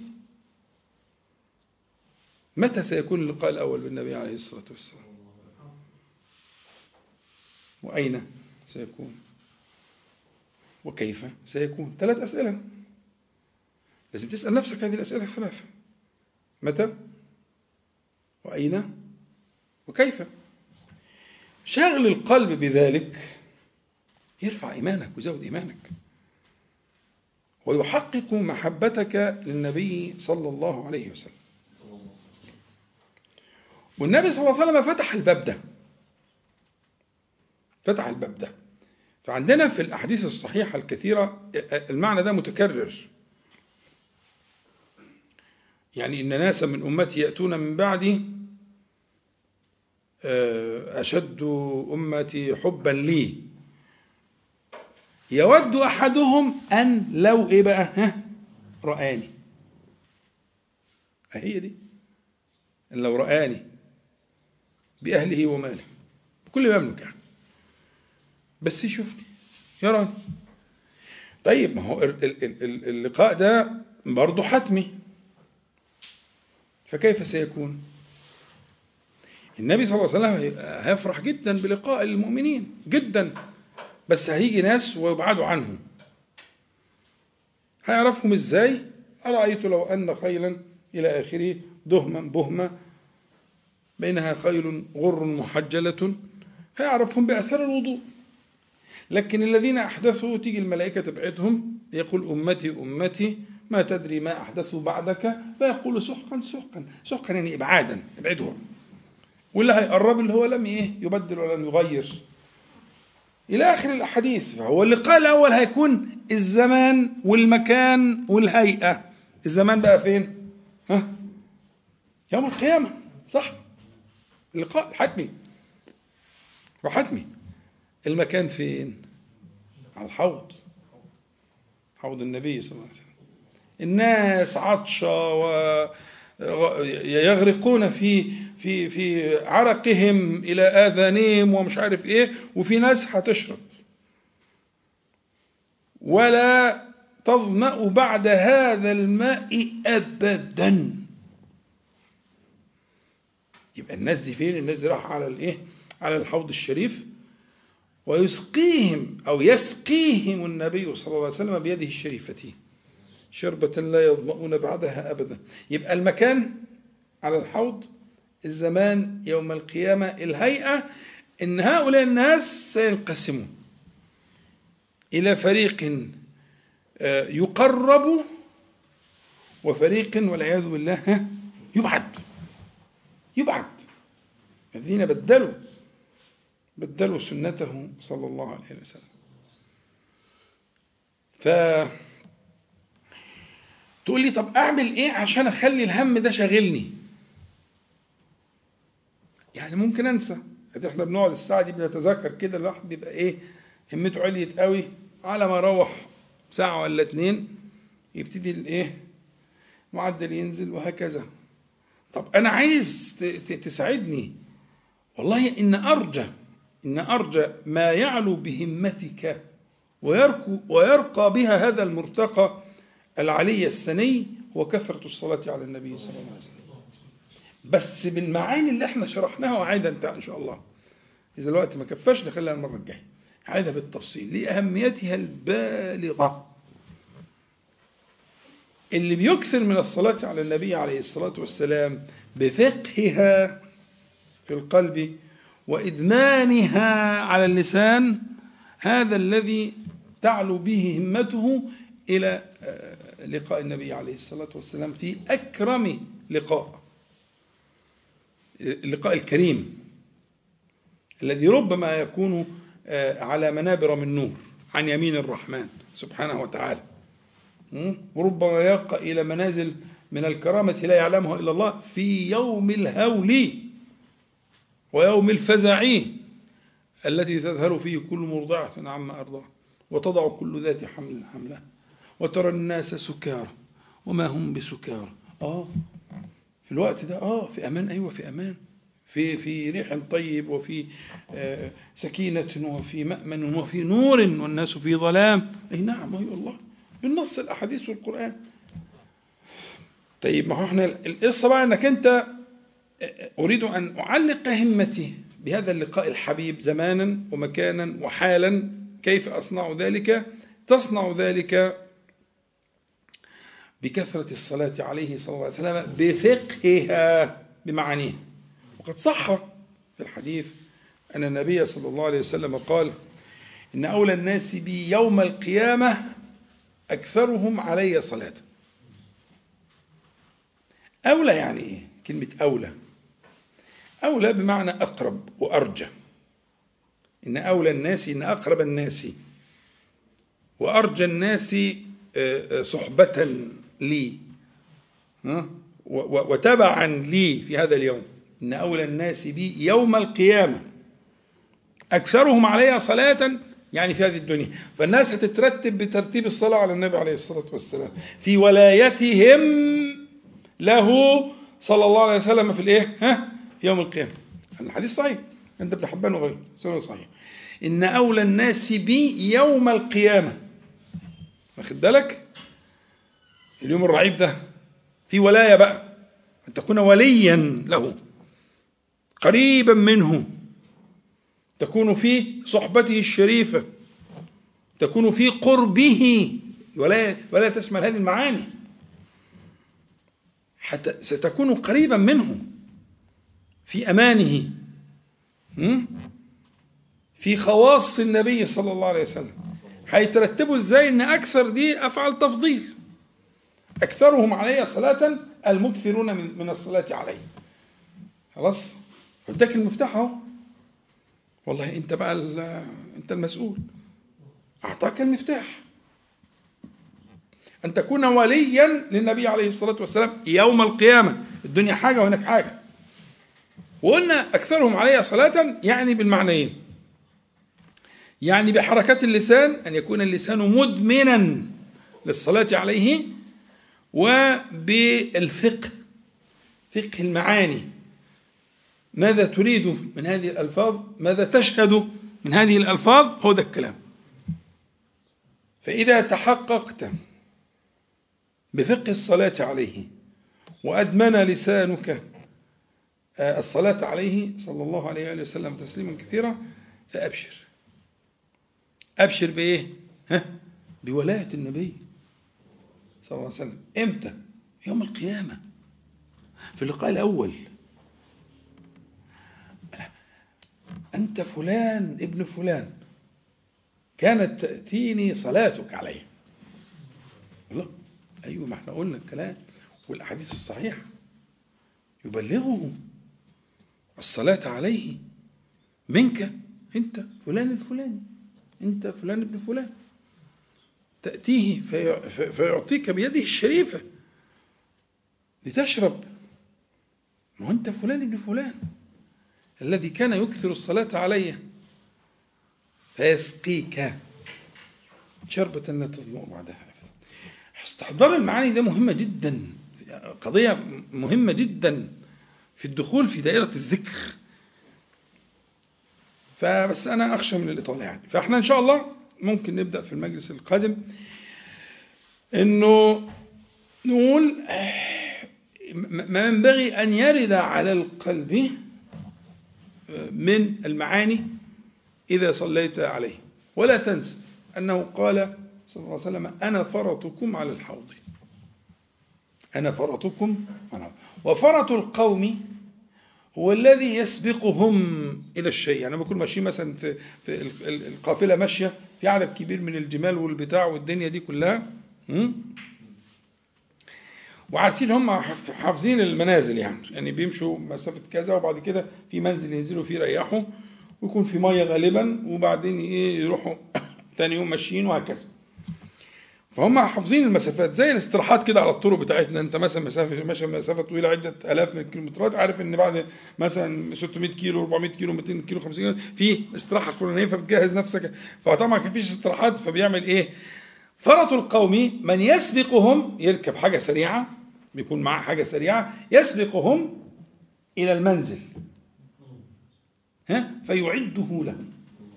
متى سيكون اللقاء الأول بالنبي عليه الصلاة والسلام؟ وأين سيكون؟ وكيف سيكون؟ ثلاث أسئلة لازم تسأل نفسك، هذه الأسئلة الثلاثة: متى، وأين، وكيف. شغل القلب بذلك يرفع إيمانك ويزود إيمانك ويحقق محبتك للنبي صلى الله عليه وسلم. والنبي صلى الله عليه وسلم فتح الباب ده، فتح الباب ده فعندنا في الأحاديث الصحيحة الكثيرة المعنى ده متكرر، يعني إن ناسا من أمتي يأتون من بعدي أشد أمتي حبا لي يود أحدهم أن لو إيه بقى ها رآني. هي دي، أن لو رآني بأهله وماله بكل ما يملك يعني، بس يشوفني يراني. طيب ما هو اللقاء ده برضه حتمي، فكيف سيكون؟ النبي صلى الله عليه وسلم هيفرح جدا بلقاء المؤمنين جدا، بس هيجي ناس ويبعدوا عنهم. هيعرفهم ازاي؟ أرأيت لو أن خيلا إلى آخره دهما بهمة بينها خيل غر محجلة، هيعرفهم بأثر الوضوء. لكن الذين أحدثوا تيجي الملائكة تبعدهم، يقول أمتي أمتي ما تدري ما أحدثوا بعدك، فيقول سحقا سحقا سحقا، يعني إبعادا ابعدهم. واللي هيقرب اللي هو لم إيه يبدل ولم يغير إلى آخر الأحاديث. فهو اللقاء الأول هيكون الزمان والمكان والهيئة. الزمان بقى فين؟ ها؟ يوم القيامة، صح؟ اللقاء حتمي وحتمي. المكان فين؟ على الحوض، حوض النبي صلى الله عليه وسلم. الناس عطشة ويغرقون في في في عرقهم إلى آذانهم ومش عارف إيه، وفي ناس هتشرب ولا تظمأ بعد هذا الماء أبدا. يبقى الناس دي فين؟ الناس دي راح على الإيه؟ على الحوض الشريف، ويسقيهم أو يسقيهم النبي صلى الله عليه وسلم بيده الشريفة شربة لا يظمؤون بعدها أبدا. يبقى المكان على الحوض، الزمان يوم القيامة، الهيئة إن هؤلاء الناس سينقسمون إلى فريق يقرب وفريق والعياذ بالله يبعد يبعد الذين بدلوا بدلوا سنته صلى الله عليه وسلم. ف تقول لي طب أعمل إيه عشان أخلي الهم ده شاغلني؟ يعني ممكن أنسى. إحنا بنقعد الساعة دي بنتذكر كده، الواحد بيبقى إيه همته عليت قوي، على ما أروح ساعة ولا اتنين يبتدي الإيه معدل ينزل وهكذا. طب أنا عايز تساعدني، والله إن أرجى إن أرجى ما يعلو بهمتك ويرقى, ويرقى بها هذا المرتقى العلي السني هو كثرة الصلاة على النبي صلى الله عليه وسلم، بس بالمعاني اللي احنا شرحناها وعايدة انت إن شاء الله. إذا الوقت ما كفاش نخليها المرة الجاية، عايدة بالتفصيل لأهميتها البالغة. اللي بيكثر من الصلاة على النبي عليه الصلاة والسلام بفقهها في القلب وإدمانها على اللسان، هذا الذي تعلو به همته إلى لقاء النبي عليه الصلاة والسلام في أكرم لقاء، اللقاء الكريم الذي ربما يكون على منابر من نور عن يمين الرحمن سبحانه وتعالى، وربما يرقى إلى منازل من الكرامة لا يعلمها إلا الله في يوم الهول ويوم الفزع الذي تذهل فيه كل مرضعة عما أرضاه وتضع كل ذات حمل حملها وترى الناس سكارى وما هم بسكارى. آه في الوقت ده آه في أمان، أيوة في أمان، في في ريح طيب وفي آه سكينة وفي مأمن وفي نور والناس في ظلام. أي نعم أيوة الله بالنص الأحاديث والقرآن. طيب ما هو احنا القصة بقى أنك أنت أريد أن أعلق همتي بهذا اللقاء الحبيب زمانا ومكانا وحالا. كيف أصنع ذلك؟ تصنع ذلك بكثرة الصلاة عليه صلى الله عليه وسلم بفقهها بمعانيه. وقد صح في الحديث أن النبي صلى الله عليه وسلم قال إن أولى الناس بي يوم القيامة أكثرهم علي صلاة. أولى يعني إيه؟ كلمة أولى أولى بمعنى أقرب وأرجى. إن أولى الناس، إن أقرب الناس وأرجى الناس صحبة لي وتبعا لي في هذا اليوم، إن أولى الناس بي يوم القيامة أكثرهم عليها صلاة، يعني في هذه الدنيا. فالناس هتترتب بترتيب الصلاة على النبي عليه الصلاة والسلام في ولايتهم له صلى الله عليه وسلم في الإيه؟ ها؟ في يوم القيامة. الحديث صحيح عند ابن حبان وغيره، سنة صحيح. إن أولى الناس بي يوم القيامة، واخد بالك؟ اليوم الرعيب ده في ولاية بقى، أن تكون وليا له قريبا منه، تكون في صحبته الشريفة، تكون في قربه، ولا ولا تشمل هذه المعاني، حتى ستكون قريبا منه في أمانه، في خواص النبي صلى الله عليه وسلم. هيترتبوا ازاي؟ ان اكثر دي افعال تفضيل، اكثرهم علي صلاة المكثرون من, من الصلاة عليه. خلاص، اداك المفتاح اهو، والله انت بقى انت المسؤول، اعطاك المفتاح ان تكون وليا للنبي عليه الصلاة والسلام يوم القيامة. الدنيا حاجة وهناك حاجة. وقلنا اكثرهم علي صلاة يعني بالمعنيين، يعني بحركات اللسان، أن يكون اللسان مدمنا للصلاة عليه، وبالفقه، فقه المعاني، ماذا تريد من هذه الألفاظ، ماذا تشهد من هذه الألفاظ، هو ده الكلام. فإذا تحققت بفقه الصلاة عليه وأدمن لسانك الصلاة عليه صلى الله عليه وسلم تسليما كثيرا، فأبشر. أبشر بإيه؟ ها؟ بولاية النبي صلى الله عليه وسلم. إمتى؟ يوم القيامة، في اللقاء الأول. أنت فلان ابن فلان، كانت تأتيني صلاتك عليه. الله، أيوة، ما احنا قلنا الكلام والأحاديث الصحيحة يبلغه الصلاة عليه منك، أنت فلان الفلاني، أنت فلان ابن فلان، تأتيه في فيعطيك بيده الشريفة لتشرب. ما أنت فلان ابن فلان الذي كان يكثر الصلاة عليه، فيسقيك شربة لا تظمأ بعدها. استحضار المعاني ده مهمة جدا، قضية مهمة جدا في الدخول في دائرة الذكر. فبس أنا أخشى من الإطالة يعني. فإحنا إن شاء الله ممكن نبدأ في المجلس القادم إنه نقول ما ينبغي أن يرد على القلب من المعاني إذا صليت عليه. ولا تنسى أنه قال صلى الله عليه وسلم: أنا فرطكم على الحوض، أنا فرطكم على الحوض. وفرط القوم هو الذي يسبقهم إلى الشيء. يعني بكون ماشيين مثلا في, في القافلة ماشية في عدد كبير من الجمال والبتاع والدنيا دي كلها، وعارفين هم حافظين المنازل، يعني يعني بيمشوا مسافة كذا وبعد كده في منزل ينزلوا فيه يريحوا، ويكون في مية غالبا، وبعدين ايه يروحوا تاني يوم ماشيين، وهكذا. فهم حافظين المسافات زي الاستراحات كده على الطرق بتاعتنا. انت مثلا مسافه ماشي مسافه طويله عده الاف من الكيلومترات، عارف ان بعد مثلا ستمائة كيلو أربعمائة كيلو مئتين كيلو خمسين كيلو في استراحه فلانيه، فبتجهز نفسك. فطبعا ما فيش استراحات، فبيعمل ايه؟ فرط القوم من يسبقهم، يركب حاجه سريعه، بيكون معاه حاجه سريعه، يسبقهم الى المنزل، ها، فيعده لهم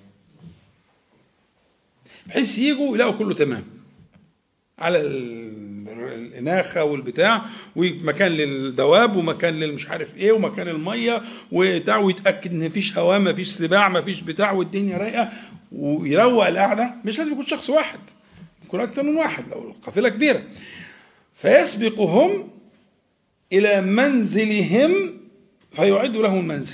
بحيث يجوا يلاقوا كله تمام على الإناخة والبتاع، ومكان للدواب ومكان للمش عارف ايه ومكان المية وبتاع، ويتأكد ان مفيش هواء مفيش سباع مفيش بتاع والدنيا رايقة، ويروق القعدة. مش لازم يكون شخص واحد، يكون أكثر من واحد لو القافلة كبيرة. فيسبقهم إلى منزلهم فيعد لهم المنزل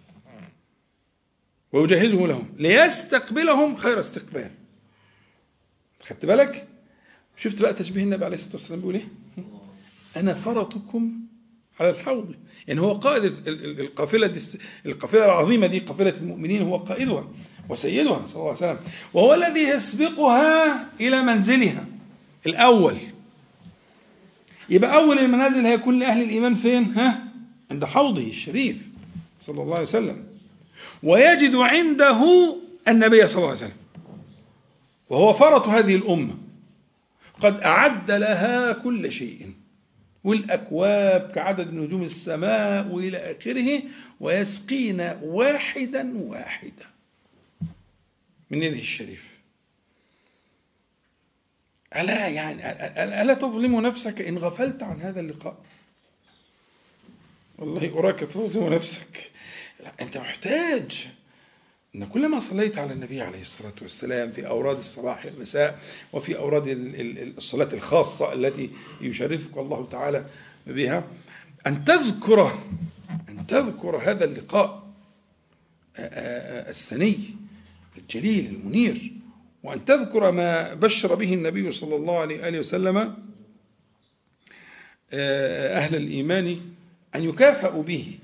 ويجهزه لهم ليستقبلهم خير استقبال. خدت بالك؟ شفت بقى تشبيه النبي عليه الصلاة والسلام بيقول ايه؟ أنا فرطكم على الحوض. يعني هو قائد القافلة دي، القافلة العظيمة دي، قافلة المؤمنين، هو قائدها، وسيدها صلى الله عليه وسلم، وهو الذي يسبقها إلى منزلها الأول. يبقى أول المنازل هيكون لأهل الإيمان فين؟ ها؟ عند حوضه الشريف صلى الله عليه وسلم، ويجد عنده النبي صلى الله عليه وسلم، وهو فرط هذه الأمة، قد أعد لها كل شيء، والأكواب كعدد نجوم السماء وإلى آخره، ويسقينا واحدا واحدا من يده الشريف. ألا يعني ألا تظلم نفسك إن غفلت عن هذا اللقاء؟ والله أراك تظلم نفسك. أنت محتاج أن كلما صليت على النبي عليه الصلاة والسلام في أوراد الصباح والمساء، وفي أوراد الصلاة الخاصة التي يشرفك الله تعالى بها، أن تذكر أن تذكر هذا اللقاء الثني الجليل المنير، وأن تذكر ما بشر به النبي صلى الله عليه وسلم أهل الإيمان أن يكافئوا به.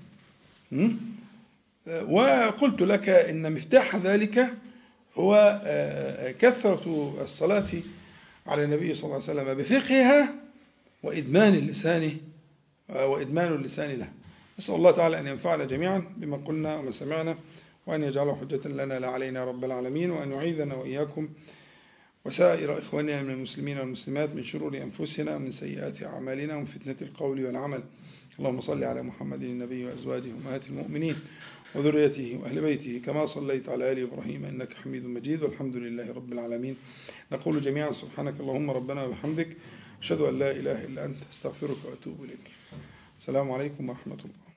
وقلت لك إن مفتاح ذلك هو كثرة الصلاة على النبي صلى الله عليه وسلم بفقهها وإدمان اللسان وإدمان اللسان له. نسأل الله تعالى أن ينفعنا جميعا بما قلنا وما سمعنا، وأن يجعله حجة لنا لا علينا رب العالمين، وأن يعيذنا وإياكم وسائر إخواننا من المسلمين والمسلمات من شرور أنفسنا ومن سيئات أعمالنا ومن فتنة القول والعمل. اللهم صل على محمد النبي وأزواجه أمهات المؤمنين وذريته وأهل بيته كما صليت على آل إبراهيم إنك حميد مجيد، والحمد لله رب العالمين. نقول جميعا سبحانك اللهم ربنا وبحمدك، أشهد أن لا إله إلا أنت، أستغفرك وأتوب إليك. السلام عليكم ورحمة الله.